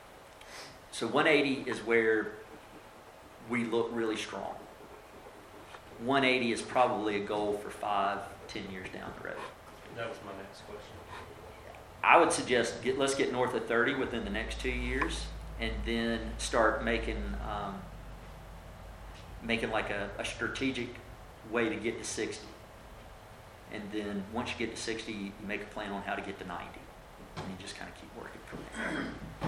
So 180 is where we look really strong. 180 is probably a goal for 5-10 years down the road. That was my next question. I would suggest let's get north of 30 within the next 2 years, and then start making like a strategic way to get to 60. And then once you get to 60, you make a plan on how to get to 90. And you just kind of keep working from there.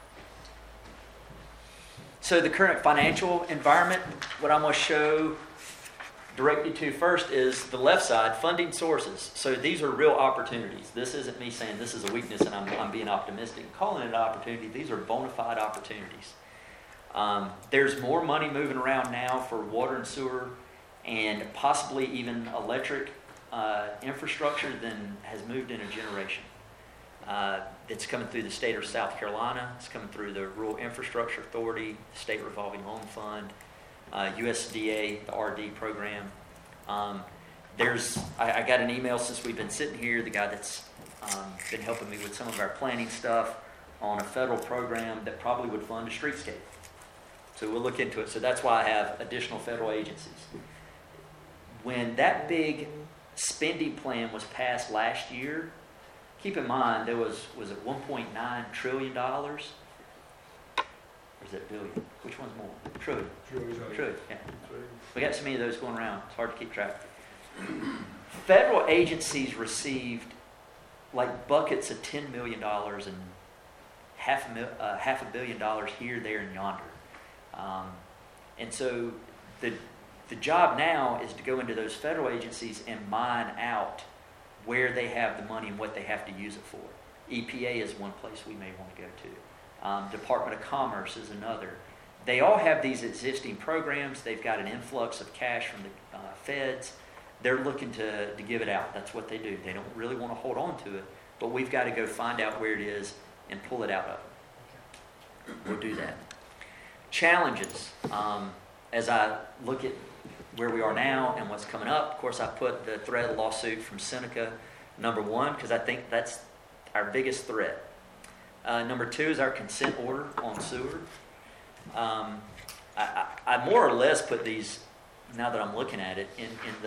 So the current financial environment, what I'm going to show, direct you to first is the left side, funding sources. So these are real opportunities. This isn't me saying this is a weakness and I'm being optimistic. Calling it an opportunity, these are bona fide opportunities. There's more money moving around now for water and sewer and possibly even electric infrastructure than has moved in a generation. It's coming through the state of South Carolina. It's coming through the Rural Infrastructure Authority, the State Revolving Loan Fund, USDA, the RD program. I got an email since we've been sitting here, the guy that's been helping me with some of our planning stuff on a federal program that probably would fund a streetscape. So we'll look into it. So that's why I have additional federal agencies. When that big spending plan was passed last year, keep in mind there was it $1.9 trillion? Or is it billion? Which one's more? Trillion. Trillion, yeah. We got so many of those going around, it's hard to keep track. Federal agencies received like buckets of $10 million and half a billion dollars here, there, and yonder. And so the job now is to go into those federal agencies and mine out where they have the money and what they have to use it for. EPA is one place we may want to go to. Department of Commerce is another. They all have these existing programs. They've got an influx of cash from the feds. They're looking to give it out. That's what they do. They don't really want to hold on to it, but we've got to go find out where it is and pull it out of them. We'll do that. Challenges. As I look at where we are now and what's coming up, of course, I put the threat of the lawsuit from Seneca number 1 because I think that's our biggest threat. Number 2 is our consent order on sewer. I more or less put these, now that I'm looking at it, in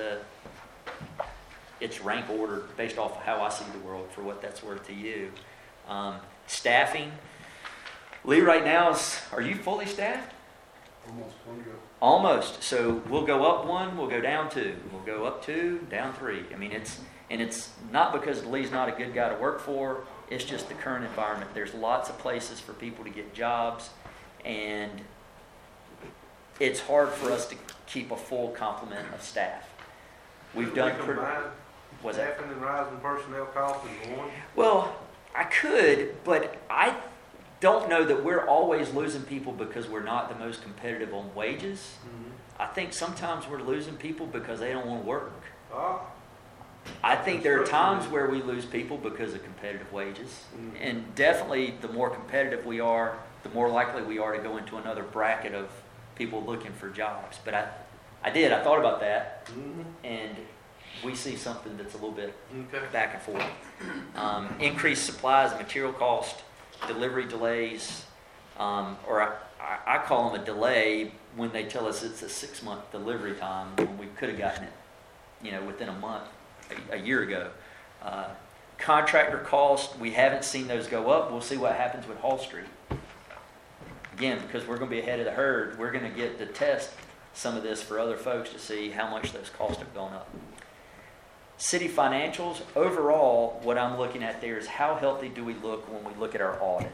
its rank order based off of how I see the world for what that's worth to you. Staffing. Lee, right now, are you fully staffed? Almost, one go. Almost. So we'll go up 1, we'll go down 2. We'll go up 2, down 3. I mean, it's not because Lee's not a good guy to work for. It's just the current environment. There's lots of places for people to get jobs, and it's hard for us to keep a full complement of staff. We've done pretty. Was that? Staffing and rising personnel costs is one. Well, I could, but I don't know that we're always losing people because we're not the most competitive on wages. I think sometimes we're losing people because they don't want to work. Ah, I think there are times where we lose people because of competitive wages. And definitely the more competitive we are, the more likely we are to go into another bracket of people looking for jobs. But I thought about that, and we see something that's a little bit okay. back and forth. Increased supplies and material cost, delivery delays, or I call them a delay when they tell us it's a 6-month delivery time when we could have gotten it, within a month, a year ago. Contractor cost, we haven't seen those go up. We'll see what happens with Hall Street. Again, because we're going to be ahead of the herd, we're going to get to test some of this for other folks to see how much those costs have gone up. City financials, overall, what I'm looking at there is how healthy do we look when we look at our audit.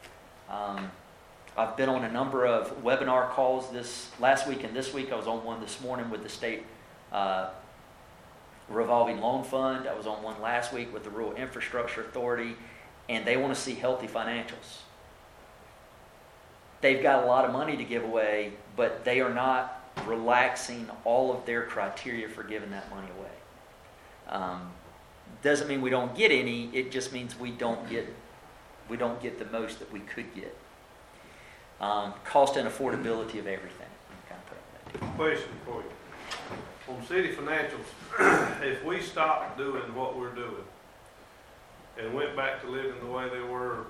I've been on a number of webinar calls this last week and this week. I was on one this morning with the state revolving loan fund. I was on one last week with the Rural Infrastructure Authority, and they want to see healthy financials. They've got a lot of money to give away, but they are not relaxing all of their criteria for giving that money away. Doesn't mean we don't get any. It just means we don't get the most that we could get. Cost and affordability of everything. Question for you. On city financials, if we stopped doing what we're doing and went back to living the way they were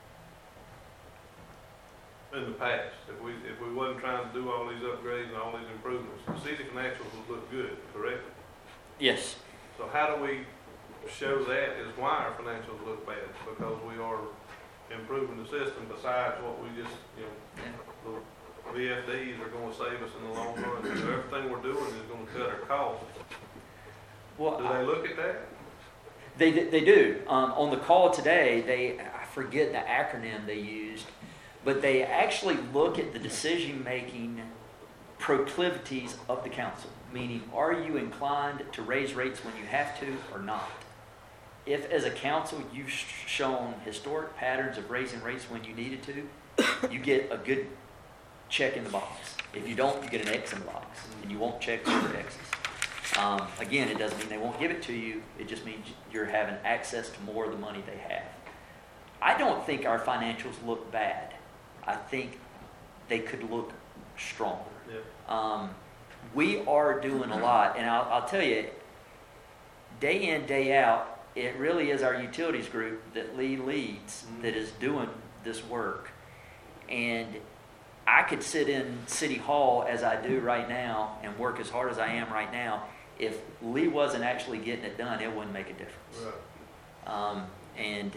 in the past, if we wasn't trying to do all these upgrades and all these improvements, the city financials would look good, correct? Yes. So how do we show that is why our financials look bad? Because we are improving the system besides what we just, the VFDs are going to save us in the long run. So everything we're doing is going to cut our costs. Well, Do they look at that? They do. On the call today, I forget the acronym they used, but they actually look at the decision-making proclivities of the council, meaning are you inclined to raise rates when you have to or not? If as a council you've shown historic patterns of raising rates when you needed to, you get a good check in the box. If you don't, you get an X in the box, and you won't check for X's. Again, it doesn't mean they won't give it to you. It just means you're having access to more of the money they have. I don't think our financials look bad. I think they could look stronger. Yeah. We are doing a lot, and I'll tell you, day in, day out, it really is our utilities group that Lee leads that is doing this work. And I could sit in City Hall as I do right now and work as hard as I am right now. If Lee wasn't actually getting it done, it wouldn't make a difference. Right. And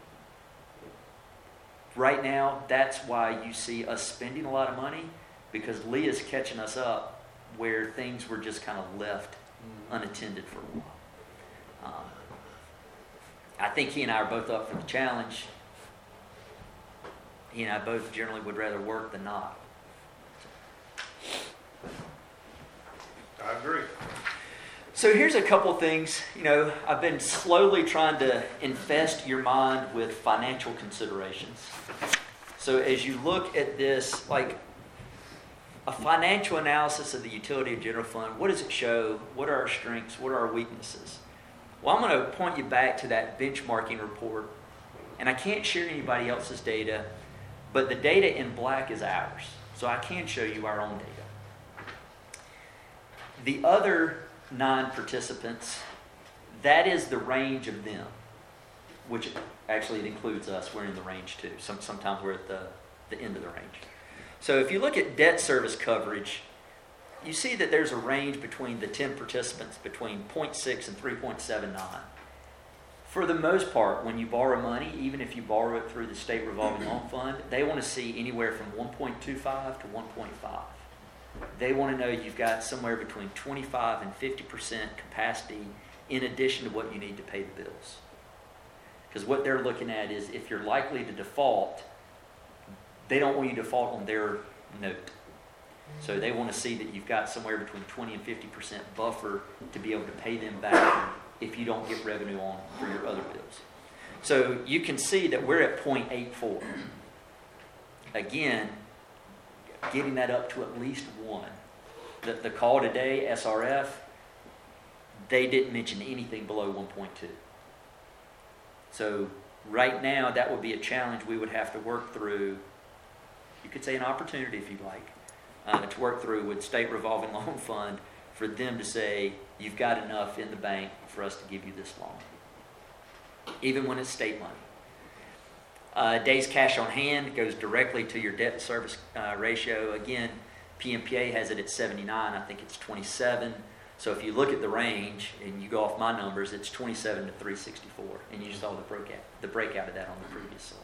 right now, that's why you see us spending a lot of money, because Lee is catching us up where things were just kind of left unattended for a while. I think he and I are both up for the challenge. He and I both generally would rather work than not. I agree. So here's a couple things. I've been slowly trying to infest your mind with financial considerations. So as you look at this, like a financial analysis of the utility and general fund, what does it show? What are our strengths? What are our weaknesses? Well, I'm going to point you back to that benchmarking report. And I can't share anybody else's data, but the data in black is ours. So I can show you our own data. The other 9 participants, that is the range of them, which actually it includes us. We're in the range too. Sometimes we're at the end of the range. So if you look at debt service coverage, you see that there's a range between the 10 participants between 0.6 and 3.79. For the most part, when you borrow money, even if you borrow it through the state revolving loan fund, they want to see anywhere from 1.25 to 1.5. They want to know you've got somewhere between 25 and 50% capacity in addition to what you need to pay the bills. Because what they're looking at is if you're likely to default, they don't want you to default on their note. So they want to see that you've got somewhere between 20 and 50% buffer to be able to pay them back if you don't get revenue on for your other bills. So you can see that we're at 0.84. Again, getting that up to at least 1. The call today, SRF, they didn't mention anything below 1.2. So right now, that would be a challenge we would have to work through. You could say an opportunity if you'd like, to work through with State Revolving Loan Fund for them to say, you've got enough in the bank for us to give you this loan, even when it's state money. Days cash on hand goes directly to your debt service ratio. Again, PMPA has it at 79. I think it's 27. So if you look at the range and you go off my numbers, it's 27 to 364. And you saw the breakout of that on the previous slide.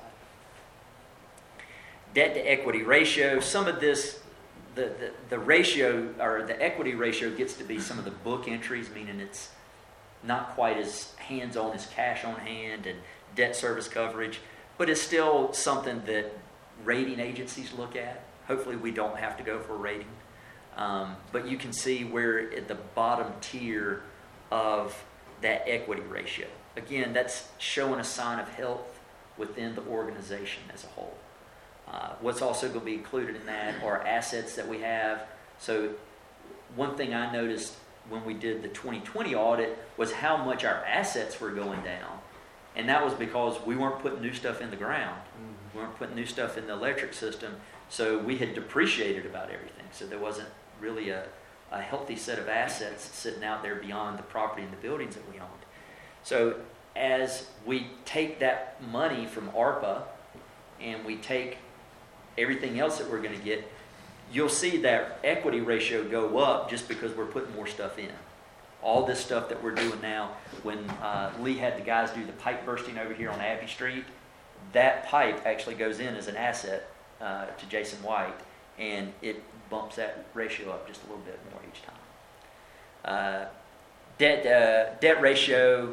Debt to equity ratio. Some of this, the ratio or the equity ratio gets to be some of the book entries, meaning it's not quite as hands-on as cash on hand and debt service coverage, but it's still something that rating agencies look at. Hopefully we don't have to go for a rating. But you can see we're at the bottom tier of that equity ratio. Again, that's showing a sign of health within the organization as a whole. What's also going to be included in that are assets that we have. So one thing I noticed when we did the 2020 audit was how much our assets were going down. And that was because we weren't putting new stuff in the ground. We weren't putting new stuff in the electric system. So we had depreciated about everything. So there wasn't really a healthy set of assets sitting out there beyond the property and the buildings that we owned. So as we take that money from ARPA and we take everything else that we're going to get, you'll see that equity ratio go up just because we're putting more stuff in. All this stuff that we're doing now, when Lee had the guys do the pipe bursting over here on Abbey Street, that pipe actually goes in as an asset to Jason White, and it bumps that ratio up just a little bit more each time. Debt ratio,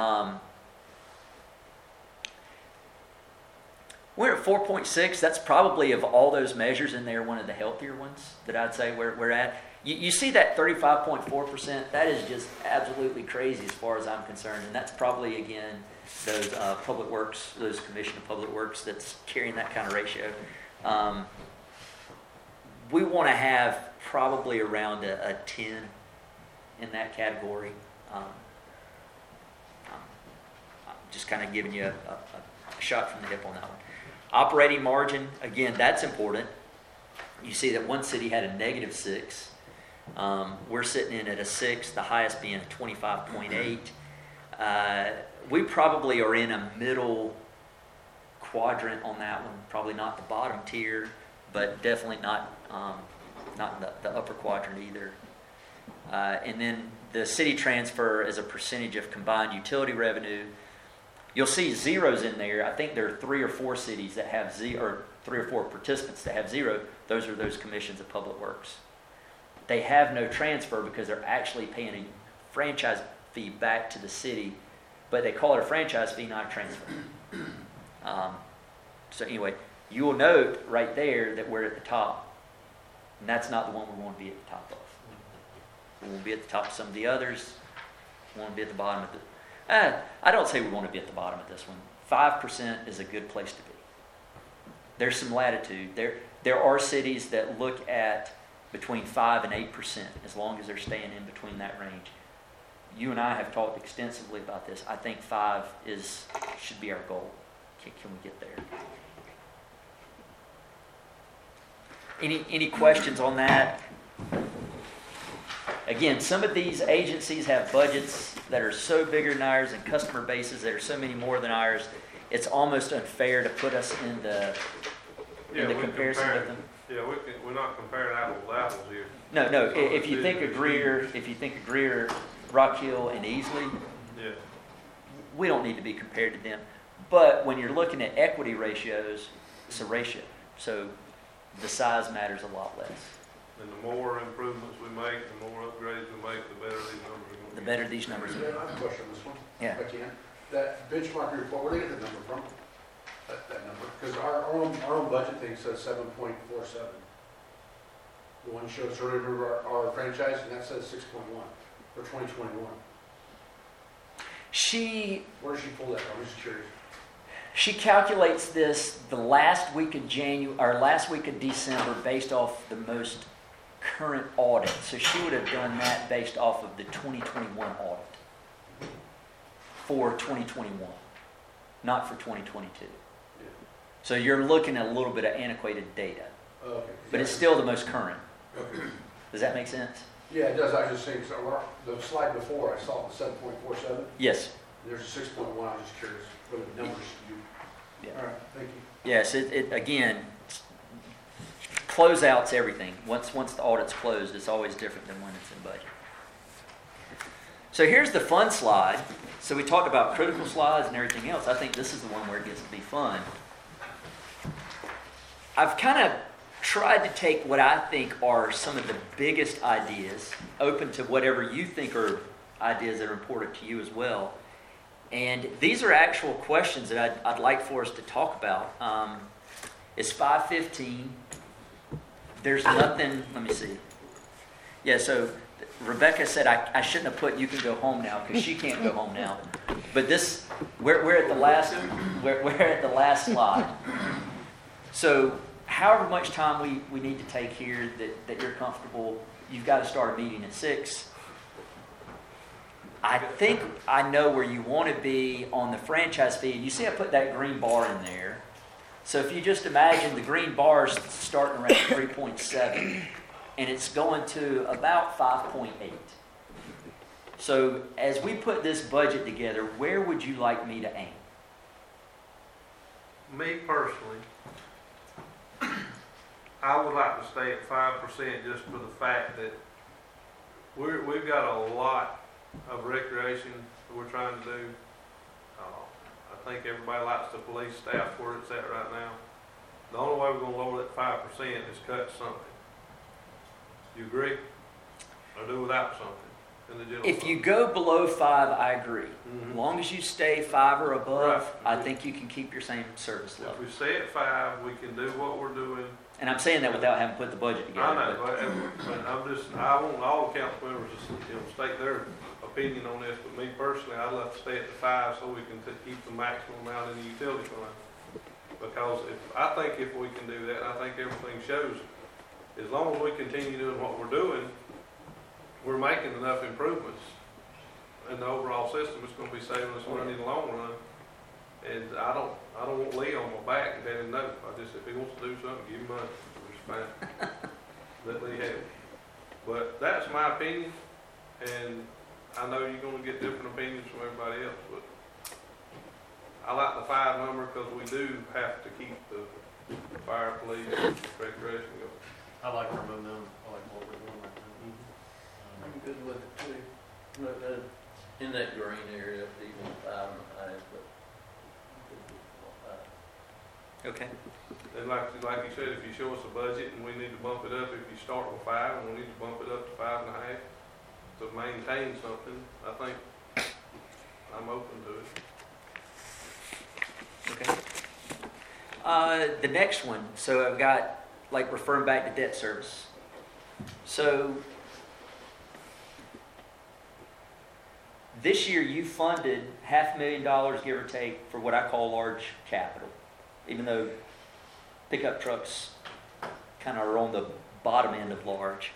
we're at 4.6. That's probably, of all those measures in there, one of the healthier ones that I'd say we're at. You see that 35.4%, that is just absolutely crazy as far as I'm concerned. And that's probably, again, those public works, those Commission of Public Works that's carrying that kind of ratio. We want to have probably around a 10 in that category. I'm just kind of giving you a shot from the hip on that one. Operating margin, again, that's important. You see that one city had a -6. We're sitting in at a 6, the highest being a 25.8. We probably are in a middle quadrant on that one. Probably not the bottom tier, but definitely not the upper quadrant either. And then the city transfer as a percentage of combined utility revenue, you'll see zeros in there. I think there are 3 or 4 cities that have 0, or 3 or 4 participants that have 0. Those are those commissions of public works. They have no transfer because they're actually paying a franchise fee back to the city, but they call it a franchise fee, not a transfer. So anyway, you will note right there that we're at the top, and that's not the one we want to be at the top of. We want to be at the top of some of the others. We want to be at the bottom of the... I don't say we want to be at the bottom of this one. 5% is a good place to be. There's some latitude. There are cities that look at between 5 and 8%, as long as they're staying in between that range. You and I have talked extensively about this. I think 5 should be our goal. Can we get there? Any questions on that? Again, some of these agencies have budgets that are so bigger than ours and customer bases that are so many more than ours, it's almost unfair to put us in the comparison with them. Yeah, we're not comparing apples to apples here. No. If you think of Greer, Rock Hill, and Easley, Yeah. we don't need to be compared to them. But when you're looking at equity ratios, it's a ratio. So the size matters a lot less. And the more improvements we make, the more upgrades we make, the better these numbers are going to be. The better these numbers Yeah, are. I have a question on this one. Yeah. If I can. That benchmark report, where do they get the number from? That number? Because our own budget thing says 7.47. The one shows surrender our franchise, and that says 6.1 for 2021. Where did she pull that from? I'm just curious. She calculates this the last week of last week of December based off the most current audit. So she would have done that based off of the 2021 audit for 2021, not for 2022. Yeah. So you're looking at a little bit of antiquated data, Okay. but it's still the most current. Okay. Does that make sense? Yeah, it does. I was just saying, so the slide before, I saw the 7.47. Yes. There's a 6.1. I was just curious what the numbers you. Yeah. All right, thank you. Yes, it again, closeouts everything. Once the audit's closed, it's always different than when it's in budget. So here's the fun slide. So we talked about critical slides and everything else. I think this is the one where it gets to be fun. I've kind of tried to take what I think are some of the biggest ideas, open to whatever you think are ideas that are important to you as well. And these are actual questions that I'd like for us to talk about. It's 5:15. There's nothing, let me see. Yeah, so Rebecca said I shouldn't have put you can go home now because she can't go home now. But this, we're at the last, we're at the last slide. So however much time we need to take here that you're comfortable, you've got to start a meeting at 6. I think I know where you want to be on the franchise fee. You see I put that green bar in there. So if you just imagine the green bar is starting around 3.7 and it's going to about 5.8. So as we put this budget together, where would you like me to aim? Me personally, I would like to stay at 5% just for the fact that we've got a lot of recreation that we're trying to do. I think everybody likes the police staff where it's at right now. The only way we're going to lower that 5% is cut something. You agree? Or do without something in the general If fund? you go below 5, I agree. Mhm. As long as you stay 5 or above, Right. I think you can keep your same service If level. we stay at 5, we can do what we're doing. And I'm saying that without having put the budget together. I know, but I want all the council members to, state their opinion on this, but me personally, I'd love to stay at the 5 so we can keep the maximum amount in the utility fund. Because I think if we can do that, I think everything shows, as long as we continue doing what we're doing, we're making enough improvements in the overall system, it's gonna be saving us money in the long run. And I don't want Lee on my back and tell him no. If he wants to do something, give him money, it's fine. Let Lee have it. But that's my opinion, and I know you're gonna get different opinions from everybody else, but I like the 5 number because we do have to keep the fire, police, recreation going. I like our momentum, I like what we're doing right now. I'm good with it too. But, in that green area, even 5 and a half, but. Okay. And like you said, if you show us a budget and we need to bump it up, if you start with 5 and we need to bump it up to 5.5 to maintain something, I think I'm open to it. Okay. The next one, so I've got, like, referring back to debt service. So this year you funded $500,000, give or take, for what I call large capital, even though pickup trucks kind of are on the bottom end of large.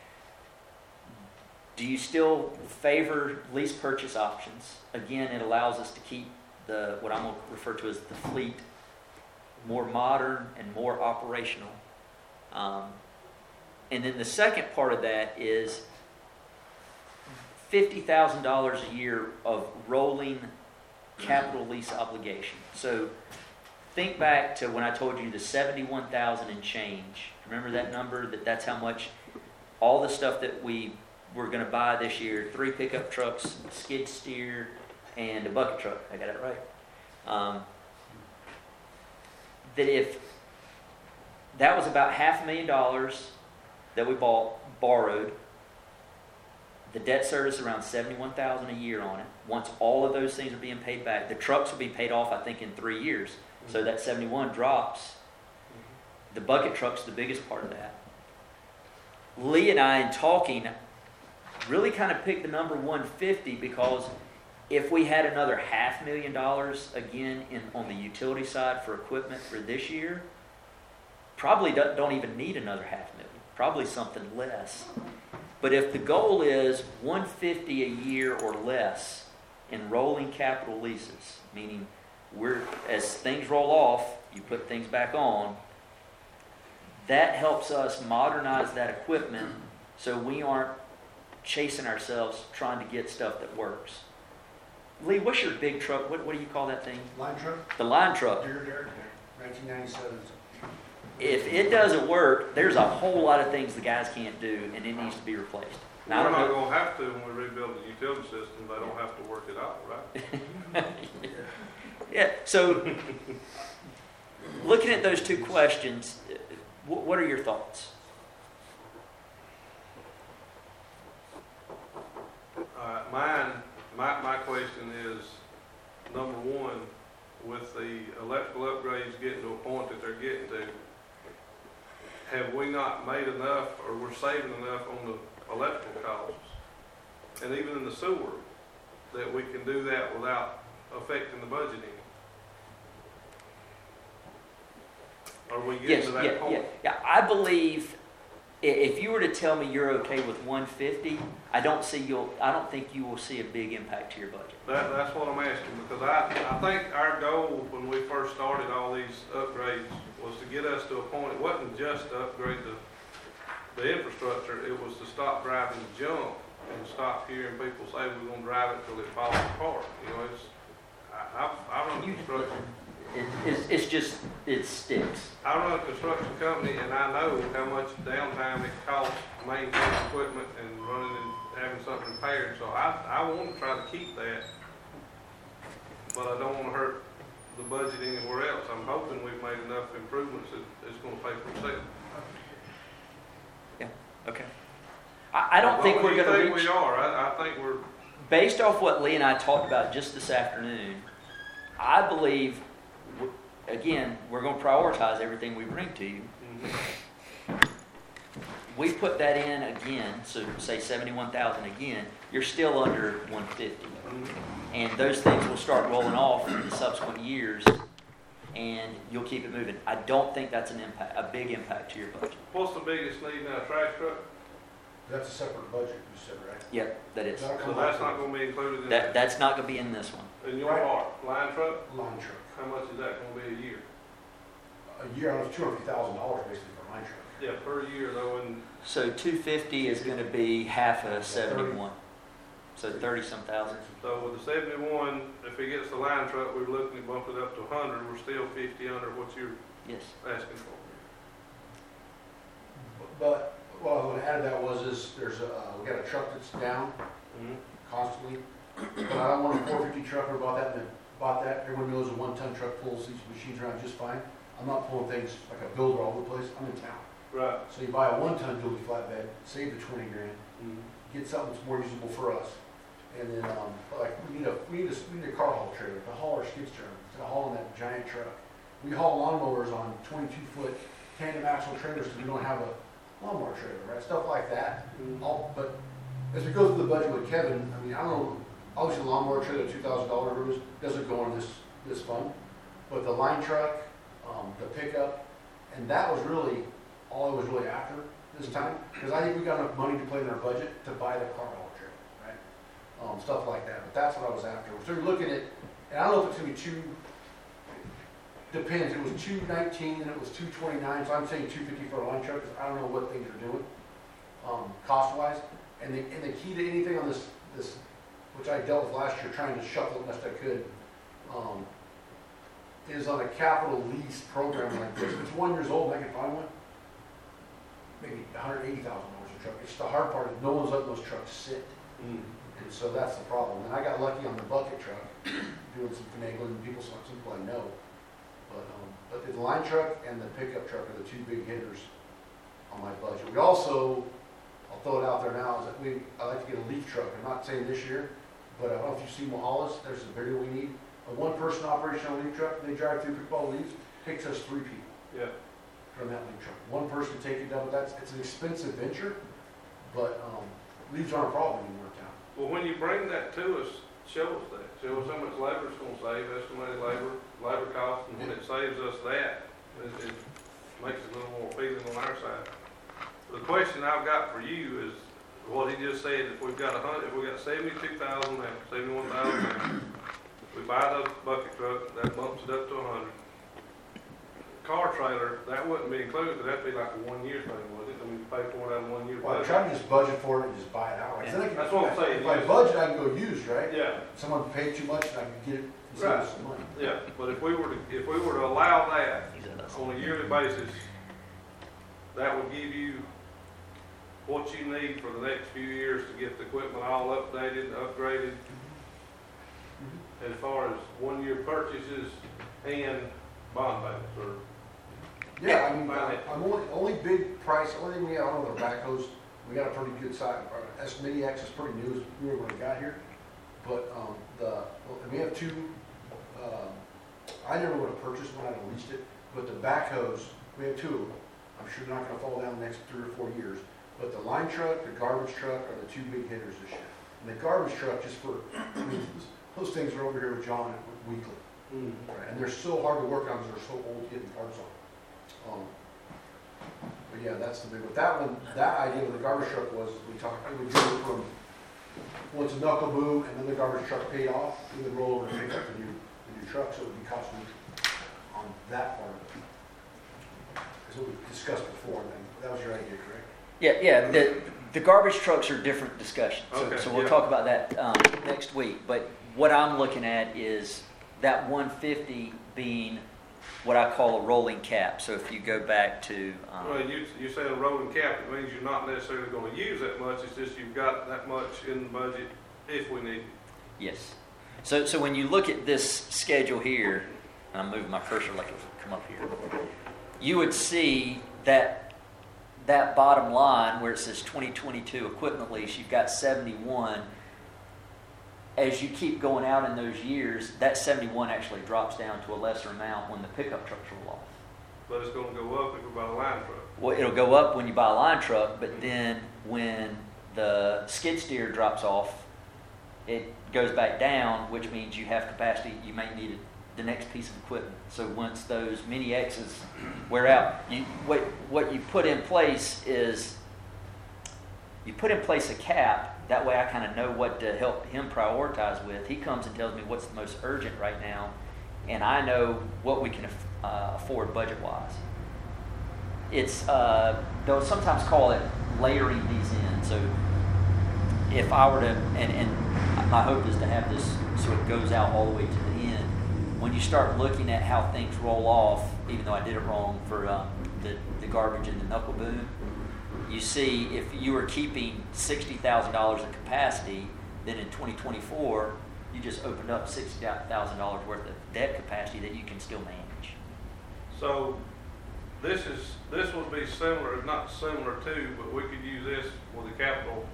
Do you still favor lease purchase options? Again, it allows us to keep what I'm going to refer to as the fleet more modern and more operational. And then the second part of that is $50,000 a year of rolling capital lease obligation. So think back to when I told you the $71,000 and change. Remember that number? That's how much all the stuff that we were going to buy this year, 3 pickup trucks, a skid steer, and a bucket truck. I got it right. That if that was about $500,000 that we borrowed, the debt service around $71,000 a year on it. Once all of those things are being paid back, the trucks will be paid off, I think, in 3 years. So that 71 drops. The bucket truck's the biggest part of that. Lee and I, in talking, really kind of picked the number 150 because if we had another $500,000 again on the utility side for equipment for this year, probably don't even need another $500,000, probably something less. But if the goal is 150 a year or less in rolling capital leases, meaning as things roll off, you put things back on, that helps us modernize that equipment so we aren't chasing ourselves trying to get stuff that works. Lee, what's your big truck? What do you call that thing? Line truck, The line truck. Deere, 1997. If it doesn't work, there's a whole lot of things the guys can't do, and it needs to be replaced. Now, I We're don't not know- gonna have to when we rebuild the utility system, they don't have to work it out, right? Yeah, so looking at those two questions, what are your thoughts? My question is, number one, with the electrical upgrades getting to a point that they're getting to, have we not made enough, or we're saving enough on the electrical costs, and even in the sewer, that we can do that without affecting the budgeting? Are we getting Yes, to that yeah, point? yeah. I believe if you were to tell me you're okay with 150, I don't think you will see a big impact to your budget. That's what I'm asking, because I think our goal when we first started all these upgrades was to get us to a point, it wasn't just to upgrade the infrastructure, it was to stop driving junk and stop hearing people say we're gonna drive it till it falls apart. You know, I run a construction, It sticks. I run a construction company, and I know how much downtime it costs to maintain equipment and running and having something repaired, so I want to try to keep that, but I don't want to hurt the budget anywhere else. I'm hoping we've made enough improvements that it's going to pay for itself. Okay. I don't think we're going to What do you reach. think we are? I think we're, Based off what Lee and I talked about just this afternoon, I believe, again, we're going to prioritize everything we bring to you. We put that in again, so say 71,000 again, you're still under 150. And those things will start rolling off in the subsequent years, and you'll keep it moving. I don't think that's a big impact to your budget. what's the biggest need now, trash truck? That's a separate budget, you said, right? Yep, that is. That'll So come that's out not going to be included in that? That's not going to be in this one. In your part, line truck, line truck. how much is that going to be a year? A year, almost $250,000 basically for line truck. Yeah, per year though, and So 250 is going to be half of 71. So 30-some thousand. so with the 71, if he gets the line truck, we're looking to bump it up to 100, we're still 50 under what you're Yes. asking for. But what I would add to that we got a truck that's down constantly. But I don't want a 450 truck or bought that. Everyone knows a 1-ton truck pulls these machines around just fine. I'm not pulling things like a builder all over the place. I'm in town. Right. So you buy a 1-ton dually flatbed, save the 20 grand, get something that's more usable for us. And then, like, we need a car haul trailer to haul our skid steer instead of hauling that giant truck. We haul lawnmowers on 22-foot tandem axle trailers because we don't have a lawnmower trailer, right? Stuff like that. But as we go through the budget with Kevin, I mean, I don't know, obviously the lawnmower trailer, $2,000 rooms, doesn't go in this fund. But the line truck, the pickup, and that was really all I was really after this time. Because I think we got enough money to play in our budget to buy the car haul trailer, right? Stuff like that. But that's what I was after. So we're looking at, and I don't know if it's going to be depends. It was 219 and it was 229, so I'm saying 250 for a line truck because I don't know what things are doing cost-wise. And the key to anything on this, which I dealt with last year, trying to shuffle it best I could, is on a capital lease program like this. If it's 1 year old and I can find one, maybe $180,000 a truck. It's the hard part is no one's letting those trucks sit. And so that's the problem. And I got lucky on the bucket truck, doing some finagling, some people I know. But the line truck and the pickup truck are the two big hitters on my budget. We also, I'll throw it out there now, is that I like to get a leaf truck. I'm not saying this year, but I don't know if you've seen Mohalis, there's a video we need. A 1-person operation on a leaf truck, they drive through, pick up all the leaves, takes us 3 people. Yeah. from that leaf truck. One person taking double, it's an expensive venture, but, leaves aren't a problem anymore in town. Well, when you bring that to us, show us that. Show us how much labor it's gonna save, estimated labor cost, and when it saves us that, it makes it a little more appealing on our side. The question I've got for you is, what he just said, if we've got 72,000 now, 71,000 now, we buy the bucket truck, that bumps it up to 100. Car trailer, that wouldn't be included, but that'd be like a 1 year thing, wouldn't it? I mean, you pay for it out of 1 year Well, I budget. try to just budget for it and just buy it outright. Yeah. Then I can- That's what I'm saying. If I budget, I can go used, right? Yeah, Someone paid too much and I can get it and save Right. some money. yeah, but if we were to allow that He said that's- on a yearly basis, that would give you what you need for the next few years to get the equipment all updated, upgraded, as far as 1 year purchases and bond payments, or, Yeah, I mean, Buy it. I'm only big price, only thing we got on the backhoes, we got a pretty good size, our S-Mini X is pretty new, it's newer when it got here. But, we have two, I never would have purchased one, I'd have leased it, but the backhoes, we have two of them. I'm sure they're not gonna fall down the next 3 or 4 years. But the line truck, the garbage truck are the two big hitters this year. And the garbage truck, just for, those things are over here with John weekly. Right, and they're so hard to work on because they're so old getting parts on. But yeah, that's the big one. That one, that idea with the garbage truck was, we talked, we would do it from, once a knuckle boom and then the garbage truck paid off, we would roll over and pick up the new truck, so it would be cost neutral on that part of it. As we discussed before, and that was your idea, correct? Yeah, the garbage trucks are different discussion, Okay, so we'll yeah. talk about that next week. But what I'm looking at is that 150 being what I call a rolling cap. So if you go back to, well, you say a rolling cap, it means you're not necessarily gonna use that much, it's just you've got that much in the budget if we need it. yes. So when you look at this schedule here, and I'm moving my cursor like it would come up here, you would see that bottom line where it says 2022 equipment lease, you've got 71. As you keep going out in those years, that 71 actually drops down to a lesser amount when the pickup trucks roll off. But it's gonna go up if we buy a line truck. Well, it'll go up when you buy a line truck, but then when the skid steer drops off, it goes back down, which means you have capacity, you may need the next piece of equipment. So once those Mini X's wear out, what you put in place is, you put in place a cap. That way I kind of know what to help him prioritize with. He comes and tells me what's the most urgent right now, and I know what we can afford budget-wise. It's, they'll sometimes call it layering these in. So if I were to, and my hope is to have this so it goes out all the way to the end, when you start looking at how things roll off, even though I did it wrong for the garbage and the knuckle boom, you see if you were keeping $60,000 of capacity, then in 2024, you just opened up $60,000 worth of debt capacity that you can still manage. So this would be similar, not similar to, but we could use this with a capital,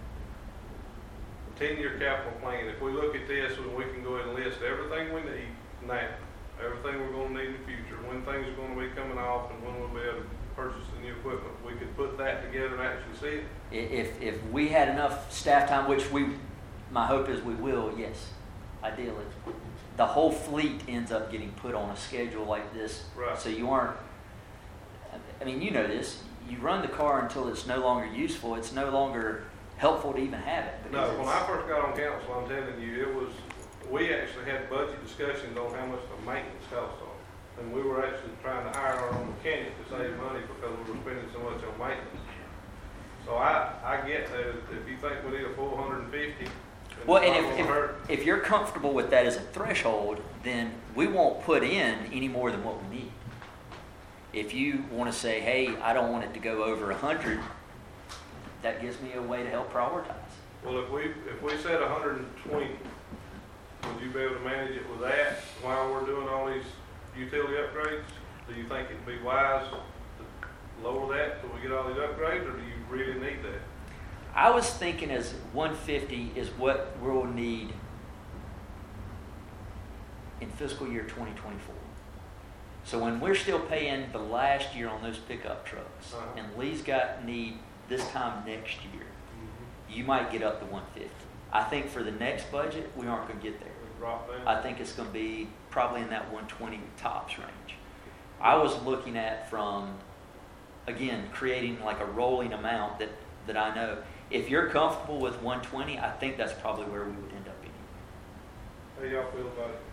10-year capital plan. If we look at this, we can go ahead and list everything we need now, everything we're gonna need in the future, when things are gonna be coming off and when we'll be able to purchase the new equipment. We could put that together and actually see it. If we had enough staff time, which my hope is we will, yes, ideally. The whole fleet ends up getting put on a schedule like this. Right. So you aren't, I mean, you know this, you run the car until it's no longer useful, it's no longer helpful to even have it. No, because when I first got on council, I'm telling you, we actually had budget discussions on how much the maintenance cost on. And we were actually trying to hire our own mechanic to save money because we were spending so much on maintenance. So I get that if you think we need a full 150. Well, and if you're comfortable with that as a threshold, then we won't put in any more than what we need. If you want to say, hey, I don't want it to go over 100, that gives me a way to help prioritize. Well, if we said 120, would you be able to manage it with that while we're doing all these utility upgrades? Do you think it'd be wise to lower that till we get all these upgrades, or do you really need that? I was thinking as 150 is what we'll need in fiscal year 2024. So when we're still paying the last year on those pickup trucks, Uh-huh. and Lee's got need this time next year, you might get up to 150. I think for the next budget, we aren't gonna get there. We drop down. I think it's gonna be probably in that 120 tops range. I was looking at from, again, creating like a rolling amount that I know. If you're comfortable with 120, I think that's probably where we would end up being. How y'all feel about it?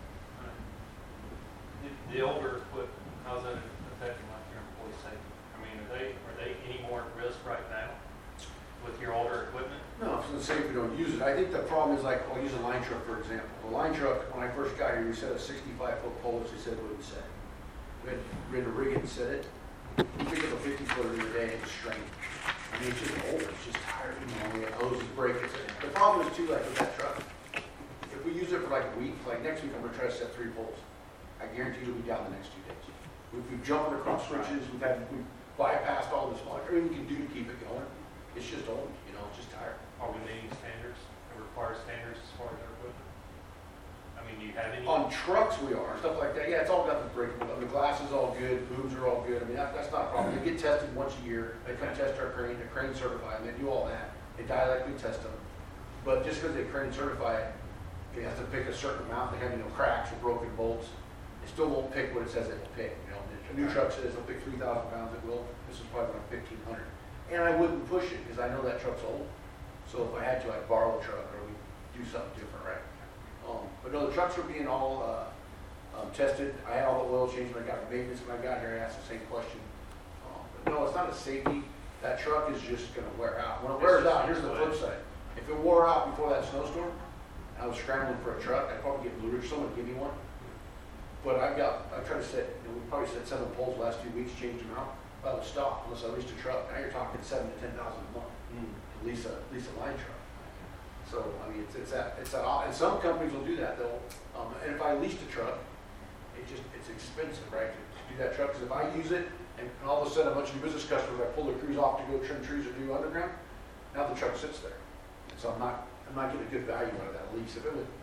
The older equipment, how's that affecting like your employee safety? I mean, are they any more at risk right now with your older equipment? No, it's the same if we don't use it. I think the problem is like, I'll use a line truck for example. The line truck, when I first got here, we set a 65-foot pole, as they said, wouldn't set. We had to rig it and set it. We pick up a 50-footer in a day, it's strained. I mean, it's just old, it's just tired, you know, we have hoses, break it. The problem is too, like with that truck, if we use it for like a week, like next week I'm gonna try to set 3 poles. I guarantee you'll be down the next 2 days. We've jumped across switches, we've bypassed all this, everything we can do to keep it going. It's just old, you know, it's just tired. Are we needing standards, or require standards as far as our equipment? I mean, do you have any? On trucks we are, stuff like that, yeah, it's all got the breakable, the glass is all good, booms are all good, I mean, that's not a problem. They get tested once a year, they come test our crane, the crane certified, they do all that, they directly test them. But just because they crane certify it, they have to pick a certain amount, they have, you know, cracks or broken bolts, it still won't pick what it says it will pick, you know. A new truck says it'll pick 3,000 pounds, it will, this is probably like 1,500. And I wouldn't push it, because I know that truck's old, so if I had to, I'd borrow a truck, or we'd do something different, right? But no, the trucks were being all tested. I had all the oil changed when I got maintenance. When I got here, I asked the same question. But no, it's not a safety. That truck is just going to wear out. When it wears out, here's the flip side. If it wore out before that snowstorm, I was scrambling for a truck, I'd probably get Blue Ridge, someone give me one. But I tried to set, we probably set 7 poles the last 2 weeks, changed them out. I would stop unless I leased a truck. Now you're talking 7,000 to 10,000 a month to lease a line truck. So, I mean, it's that, and some companies will do that, they'll, and if I leased a truck, it's expensive, right, to do that truck, because if I use it, and all of a sudden a bunch of new business customers, I pull their crews off to go trim trees or do underground, now the truck sits there. So I'm not getting a good value out of that lease. If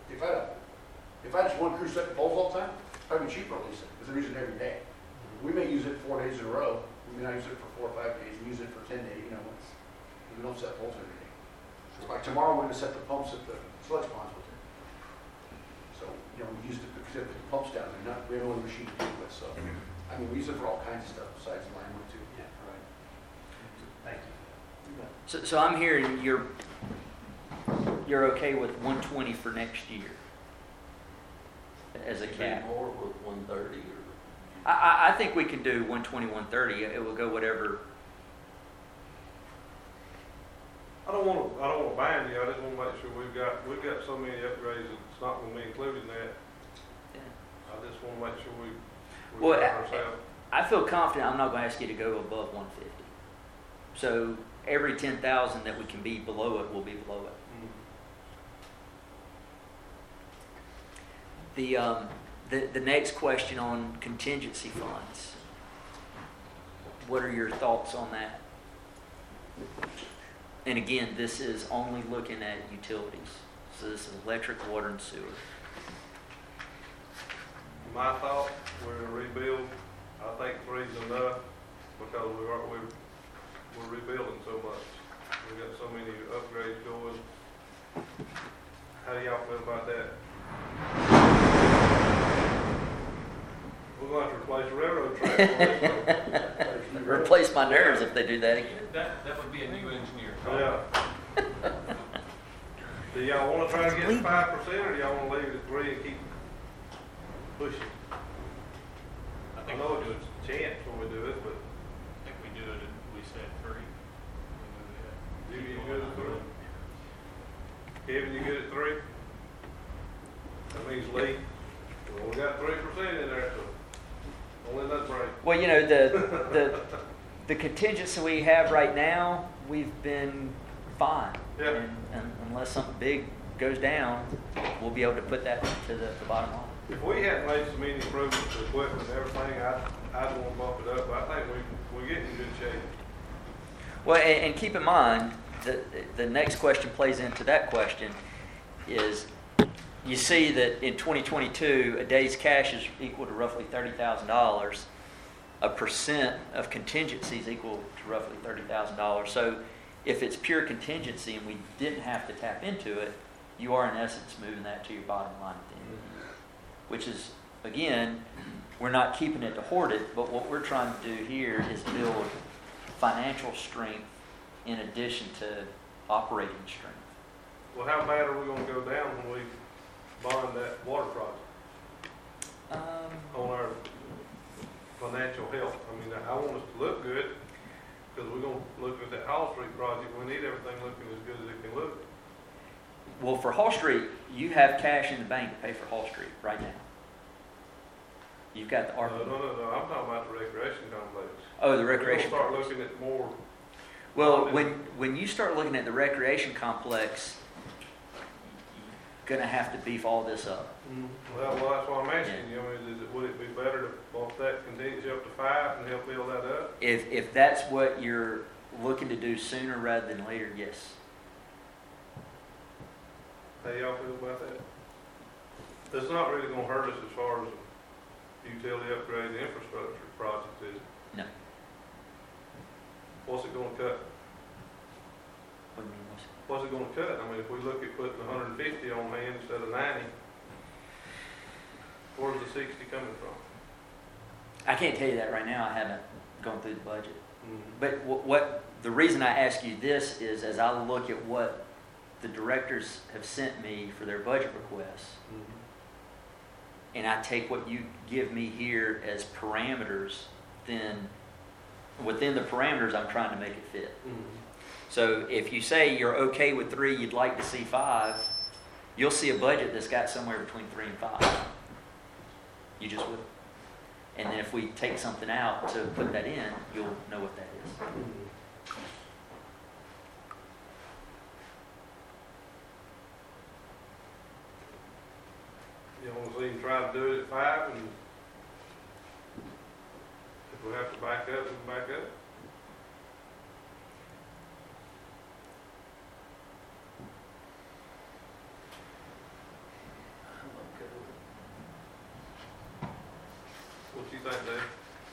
I had just one crew setting poles all the time, it's probably cheaper to lease it, because they're using it every day. We may use it 4 days in a row, we may not use it for 4 or 5 days, we use it for 10 days, you know, we don't set poles every day. Like tomorrow, we're going to set the pumps at the sludge ponds with it. So, you know, we used it because they put the pumps down there. We have no other machine to do it with. So, I mean, we use it for all kinds of stuff besides the line one too. Yeah, right. Thank you. So I'm hearing you're okay with 120 for next year as a cap. More with 130 or? I think we can do 120, 130. It will go whatever. I don't want to bind you, I just want to make sure we've got so many upgrades, it's not going to be included in that. Yeah. I just want to make sure we Well, got ourselves. I feel confident I'm not going to ask you to go above 150. So every 10,000 that we can be below it will be below it. The next question on contingency funds. What are your thoughts on that? And again, this is only looking at utilities. So this is electric, water, and sewer. My thought, we're going to rebuild, I think 3's enough, because we're rebuilding so much. We got so many upgrades going. How do y'all feel about that? We're going to have to replace the railroad track on this one. Replace my nerves if they do that again. That would be a new engineer. Yeah. Do y'all want to try to get 5%, or do y'all want to leave it at 3 and keep pushing? I I think know we'll do it. it's a chance when we do it, but I think we do it, we said 3. you good at 3? Kevin, you good at 3? That means Lee. Well, we got 3% in there, so don't let that break. Well, you know, the contingency we have right now, we've been fine. Yeah. And unless something big goes down, we'll be able to put that to the bottom line. If we hadn't made so many improvements to equipment and everything, I'd want to bump it up, but I think we're getting in good shape. Well, and keep in mind, the next question plays into that question is, you see that in 2022, a day's cash is equal to roughly $30,000. A percent of contingency is equal to roughly $30,000. So if it's pure contingency and we didn't have to tap into it, you are in essence moving that to your bottom line at the end of the year. Which is, again, we're not keeping it to hoard it, but what we're trying to do here is build financial strength in addition to operating strength. Well, how bad are we gonna go down when we bond that water project on our financial health? I mean, I want us to look good, because we're gonna look at that Hall Street project, we need everything looking as good as it can look. Well, for Hall Street, you have cash in the bank to pay for Hall Street right now. You've got the No, ARPA. I'm talking about the recreation complex. Oh, the recreation. We're gonna start looking at more. Well, when you start looking at the recreation complex, you're gonna have to beef all this up. Well, that's why I'm asking you, I mean, would it be better to bump that contingency up to 5 and help build that up? If that's what you're looking to do sooner rather than later, yes. How y'all feel about that? It's not really gonna hurt us as far as utility upgrade and infrastructure projects, is it? No. What's it gonna cut? What do you mean? What's it gonna cut? I mean, if we look at putting 150 on hand instead of 90, where's the 60 coming from? I can't tell you that right now. I haven't gone through the budget. But what the reason I ask you this is, as I look at what the directors have sent me for their budget requests, and I take what you give me here as parameters, then within the parameters, I'm trying to make it fit. So if you say you're okay with 3, you'd like to see 5, you'll see a budget that's got somewhere between 3 and 5. You just will. And then if we take something out to put that in, you'll know what that is. You want to see him try to do it at 5, and if we have to back up, we can back up. I'm okay with it. What you think, Dave?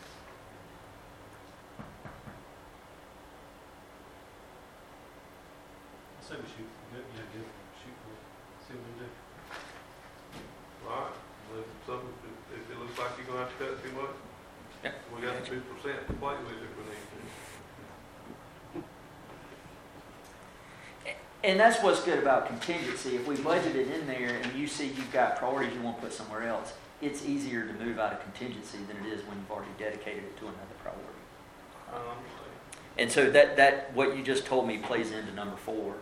I say we shoot for good, yeah, good, shoot for it, see what we do. All right, if it looks like you're gonna have to cut too much, Yeah. we got 2% to play with if we need to. And that's what's good about contingency. If we budget it in there and you see you've got priorities you want to put somewhere else, it's easier to move out of contingency than it is when you've already dedicated it to another priority. And so that what you just told me plays into number 4.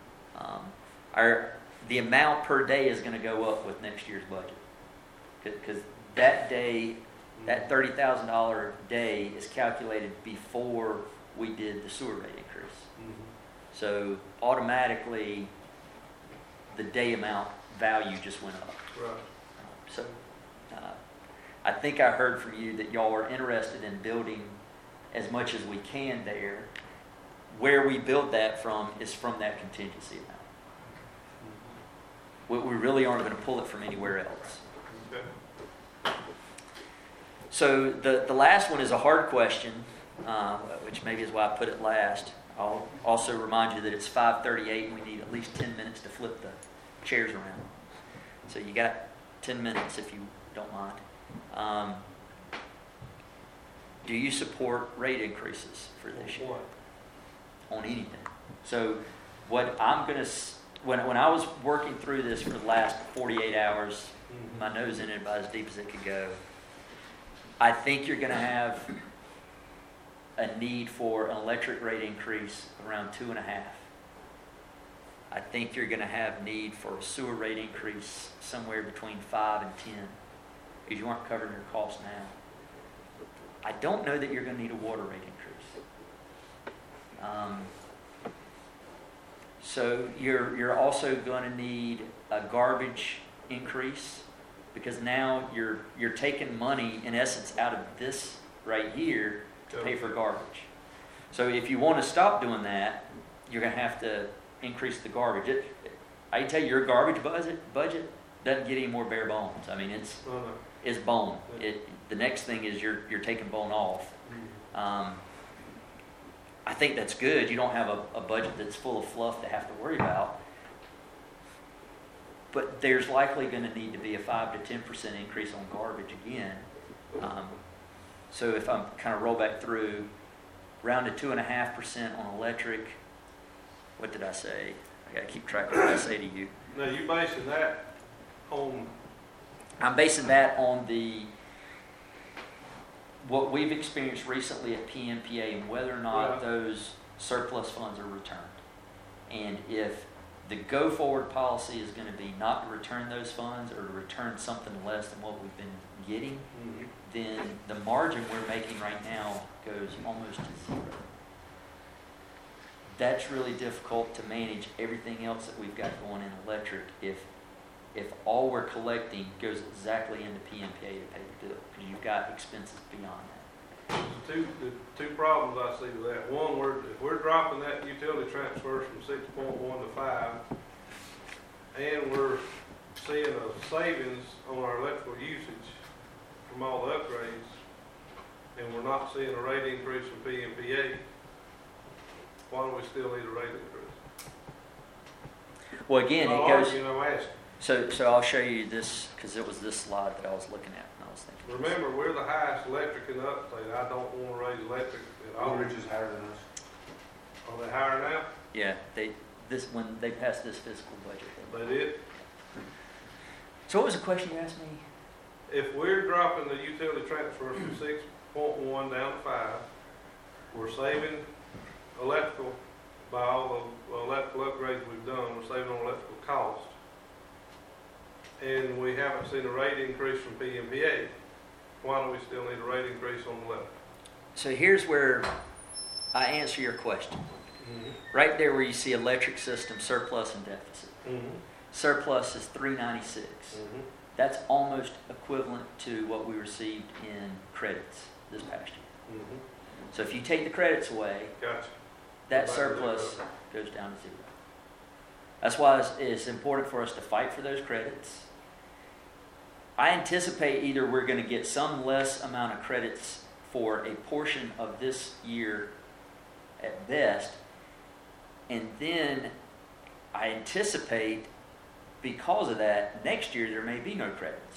The amount per day is going to go up with next year's budget, because that day, that $30,000 day is calculated before we did the sewer rate increase. So automatically, the day amount value just went up. Right. So I think I heard from you that y'all are interested in building as much as we can there. Where we build that from is from that contingency amount. We really aren't going to pull it from anywhere else. Okay. So the last one is a hard question, which maybe is why I put it last. I'll also remind you that it's 5:38 and we need at least 10 minutes to flip the chairs around. So you got 10 minutes if you don't mind. Do you support rate increases for this year? On anything? So what I'm going to, when I was working through this for the last 48 hours, my nose in it about as deep as it could go, I think you're going to have a need for an electric rate increase around 2.5. I think you're going to have need for a sewer rate increase somewhere between 5 and 10, because you aren't covering your costs now. I don't know that you're going to need a water rate increase. So you're also going to need a garbage increase, because now you're taking money in essence out of this right here to pay for garbage. So if you want to stop doing that, you're going to have to increase the garbage. I can tell you your garbage budget doesn't get any more bare bones. I mean, it's bone. The next thing is you're taking bone off. I think that's good. You don't have a budget that's full of fluff to have to worry about. But there's likely going to need to be a 5 to 10% increase on garbage again. So if I'm kind of roll back through, round to 2.5% on electric. What did I say? I got to keep track of what I say to you. Now, you basing that on, I'm basing that on what we've experienced recently at PMPA and whether or not Right. those surplus funds are returned. And if the go-forward policy is going to be not to return those funds or to return something less than what we've been getting, then the margin we're making right now goes almost to zero. That's really difficult to manage everything else that we've got going in electric if all we're collecting goes exactly into PMPA to pay the bill, because you've got expenses beyond that. the two problems I see with that. One, if we're dropping that utility transfers from 6.1 to 5, and we're seeing a savings on our electrical usage from all the upgrades, and we're not seeing a rate increase from PMPA, why do we still need a rate increase? Well, again, I'm it goes. arguing, I'm asking. So I'll show you this, because it was this slide that I was looking at and I was thinking. Remember, we're the highest electric in the upstate. I don't want to raise electric at all. Oak Ridge is higher than us. Are they higher now? Yeah, when they passed this fiscal budget. They did. So what was the question you asked me? If we're dropping the utility transfer from 6.1 down to 5, we're saving electrical by all the electrical upgrades we've done. We're saving on electrical cost. And we haven't seen a rate increase from PMPA. Why do we still need a rate increase on the electric? So here's where I answer your question. Right there where you see electric system surplus and deficit. Surplus is 396. That's almost equivalent to what we received in credits this past year. So if you take the credits away, Gotcha. that Back to surplus zero. goes down to zero. That's why it's important for us to fight for those credits. I anticipate either we're going to get some less amount of credits for a portion of this year at best, and then I anticipate because of that, next year there may be no credits.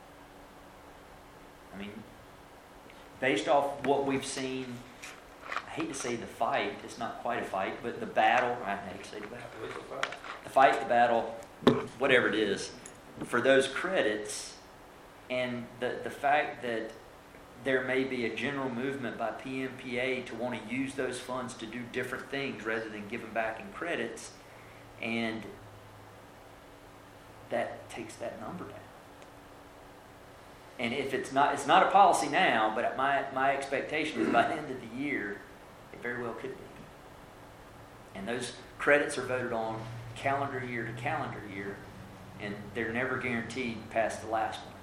I mean, based off what we've seen, I hate to say the fight, it's not quite a fight, but the battle, I hate to say the battle, It's a fact. the fight, the battle, whatever it is, for those credits, and the fact that there may be a general movement by PMPA to want to use those funds to do different things rather than give them back in credits, and that takes that number down. And if it's not a policy now, but my expectation is by the end of the year, it very well could be. And those credits are voted on calendar year to calendar year, and they're never guaranteed past the last one.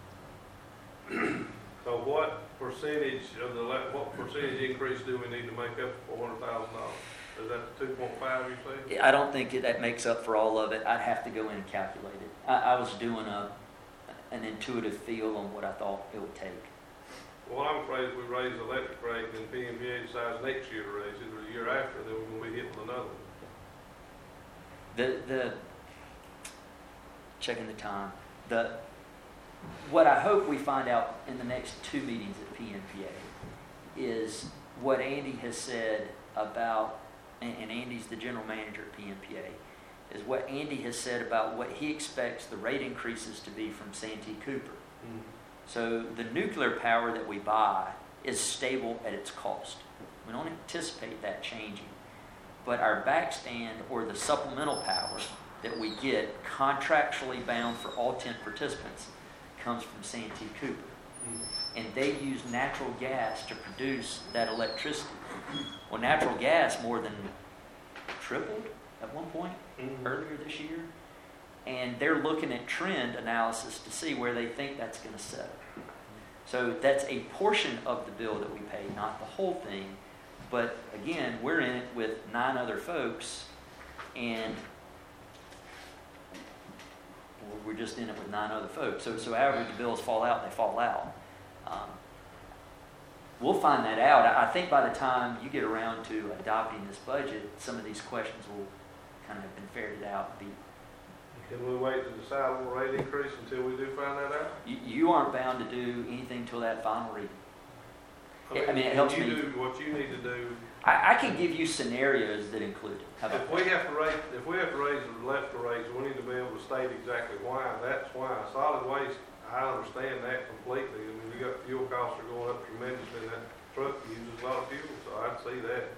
So what percentage increase do we need to make up for $400,000? Is that the 2.5 you say? I don't think that makes up for all of it. I'd have to go in and calculate it. I was doing an intuitive feel on what I thought it would take. Well, I'm afraid if we raise the electric rate and then PMPA decides next year to raise it or the year after, then we're going to be hit with another one. The checking the time. What I hope we find out in the next 2 meetings at PMPA is what Andy has said about, and Andy's the general manager at PMPA, is what Andy has said about what he expects the rate increases to be from Santee Cooper. So the nuclear power that we buy is stable at its cost. We don't anticipate that changing. But our backstand or the supplemental power that we get contractually bound for all 10 participants comes from Santee Cooper. And they use natural gas to produce that electricity. Well, natural gas more than tripled at one point earlier this year. And they're looking at trend analysis to see where they think that's going to settle. So that's a portion of the bill that we pay, not the whole thing. But again, we're in it with 9 other folks, and we're just in it with 9 other folks. So however the bills fall out, they fall out. We'll find that out. I think by the time you get around to adopting this budget, some of these questions will kind of have been ferreted out. Can we wait to decide on the rate increase until we do find that out? You aren't bound to do anything till that final reading. I mean, it helps you me. do what you need to do. I can give you scenarios that include it. How about If we have to raise the left rates, we need to be able to state exactly why. That's why. Solid waste, I understand that completely. I mean, you got fuel costs are going up tremendously, and that truck uses a lot of fuel, so I'd see that.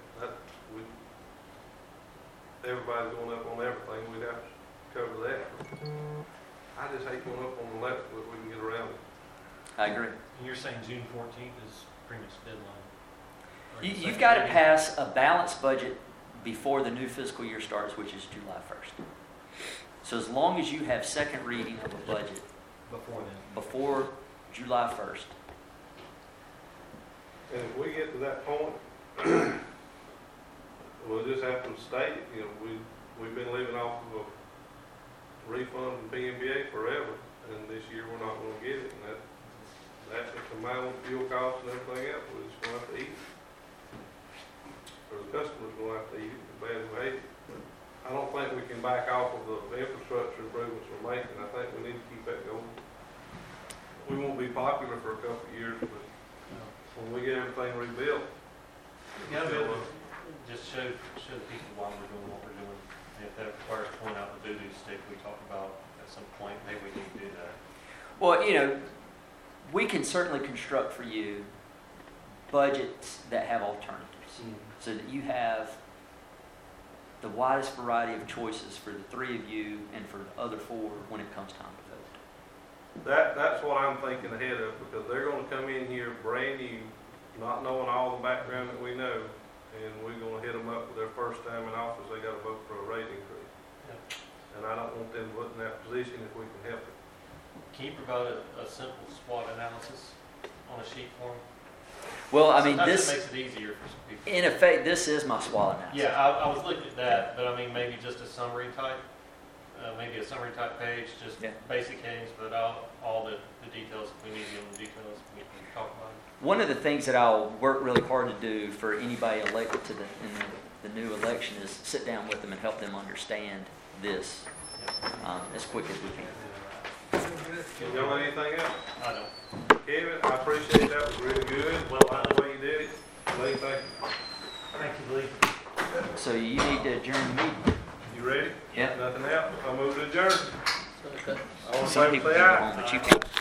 Everybody's going up on everything, we'd have to cover that. I just hate going up on the left, but we can get around it. I agree. And you're saying June 14th is pretty much deadline? Or You've second got to reading? pass a balanced budget before the new fiscal year starts, which is July 1st. So as long as you have second reading of a budget Before then. before July 1st, And if we get to that point, we'll just have to state, we've been living off of a refund from PMBA forever, and this year we're not gonna get it, and that's a combined with fuel costs and everything else, we're just gonna have to eat it. Or the customer's gonna have to eat it, the bad behavior. I don't think we can back off of the infrastructure improvements we're making, I think we need to keep that going. We won't be popular for a couple of years, but when we get everything rebuilt, You gotta be able to just show the people why we're doing what we're doing. And if that requires pulling out the doo-doo stick we talked about at some point, maybe we need to do that. well, we can certainly construct for you budgets that have alternatives, so that you have the widest variety of choices for the 3 of you and for the other 4 when it comes time to vote. that's what I'm thinking ahead of, because they're gonna come in here brand new, not knowing all the background that we know, and we're gonna hit them up for their first time in office, they gotta vote for a rate increase. Yep. And I don't want them put in that position if we can help it. Can you provide a simple SWOT analysis on a sheet form? Well, I mean, Sometimes this, it makes it easier for some people. in effect, this is my SWOT analysis. Yeah, I was looking at that, but I mean, maybe just a summary type, maybe a summary type page, just Yeah. basic headings, but all the details, if we need to get the details, we can talk about it. One of the things that I'll work really hard to do for anybody elected to in the new election is sit down with them and help them understand this as quick as we can. Y'all got anything else? I don't. Kevin, I appreciate that, was really good, Well I like the way you did it. Lee, thank you. Thank you, Lee. So you need to adjourn the meeting. You ready? Yeah. Nothing else, I'll move to adjourn. Okay. All in Some favor, people say can go aye. home, but you can't.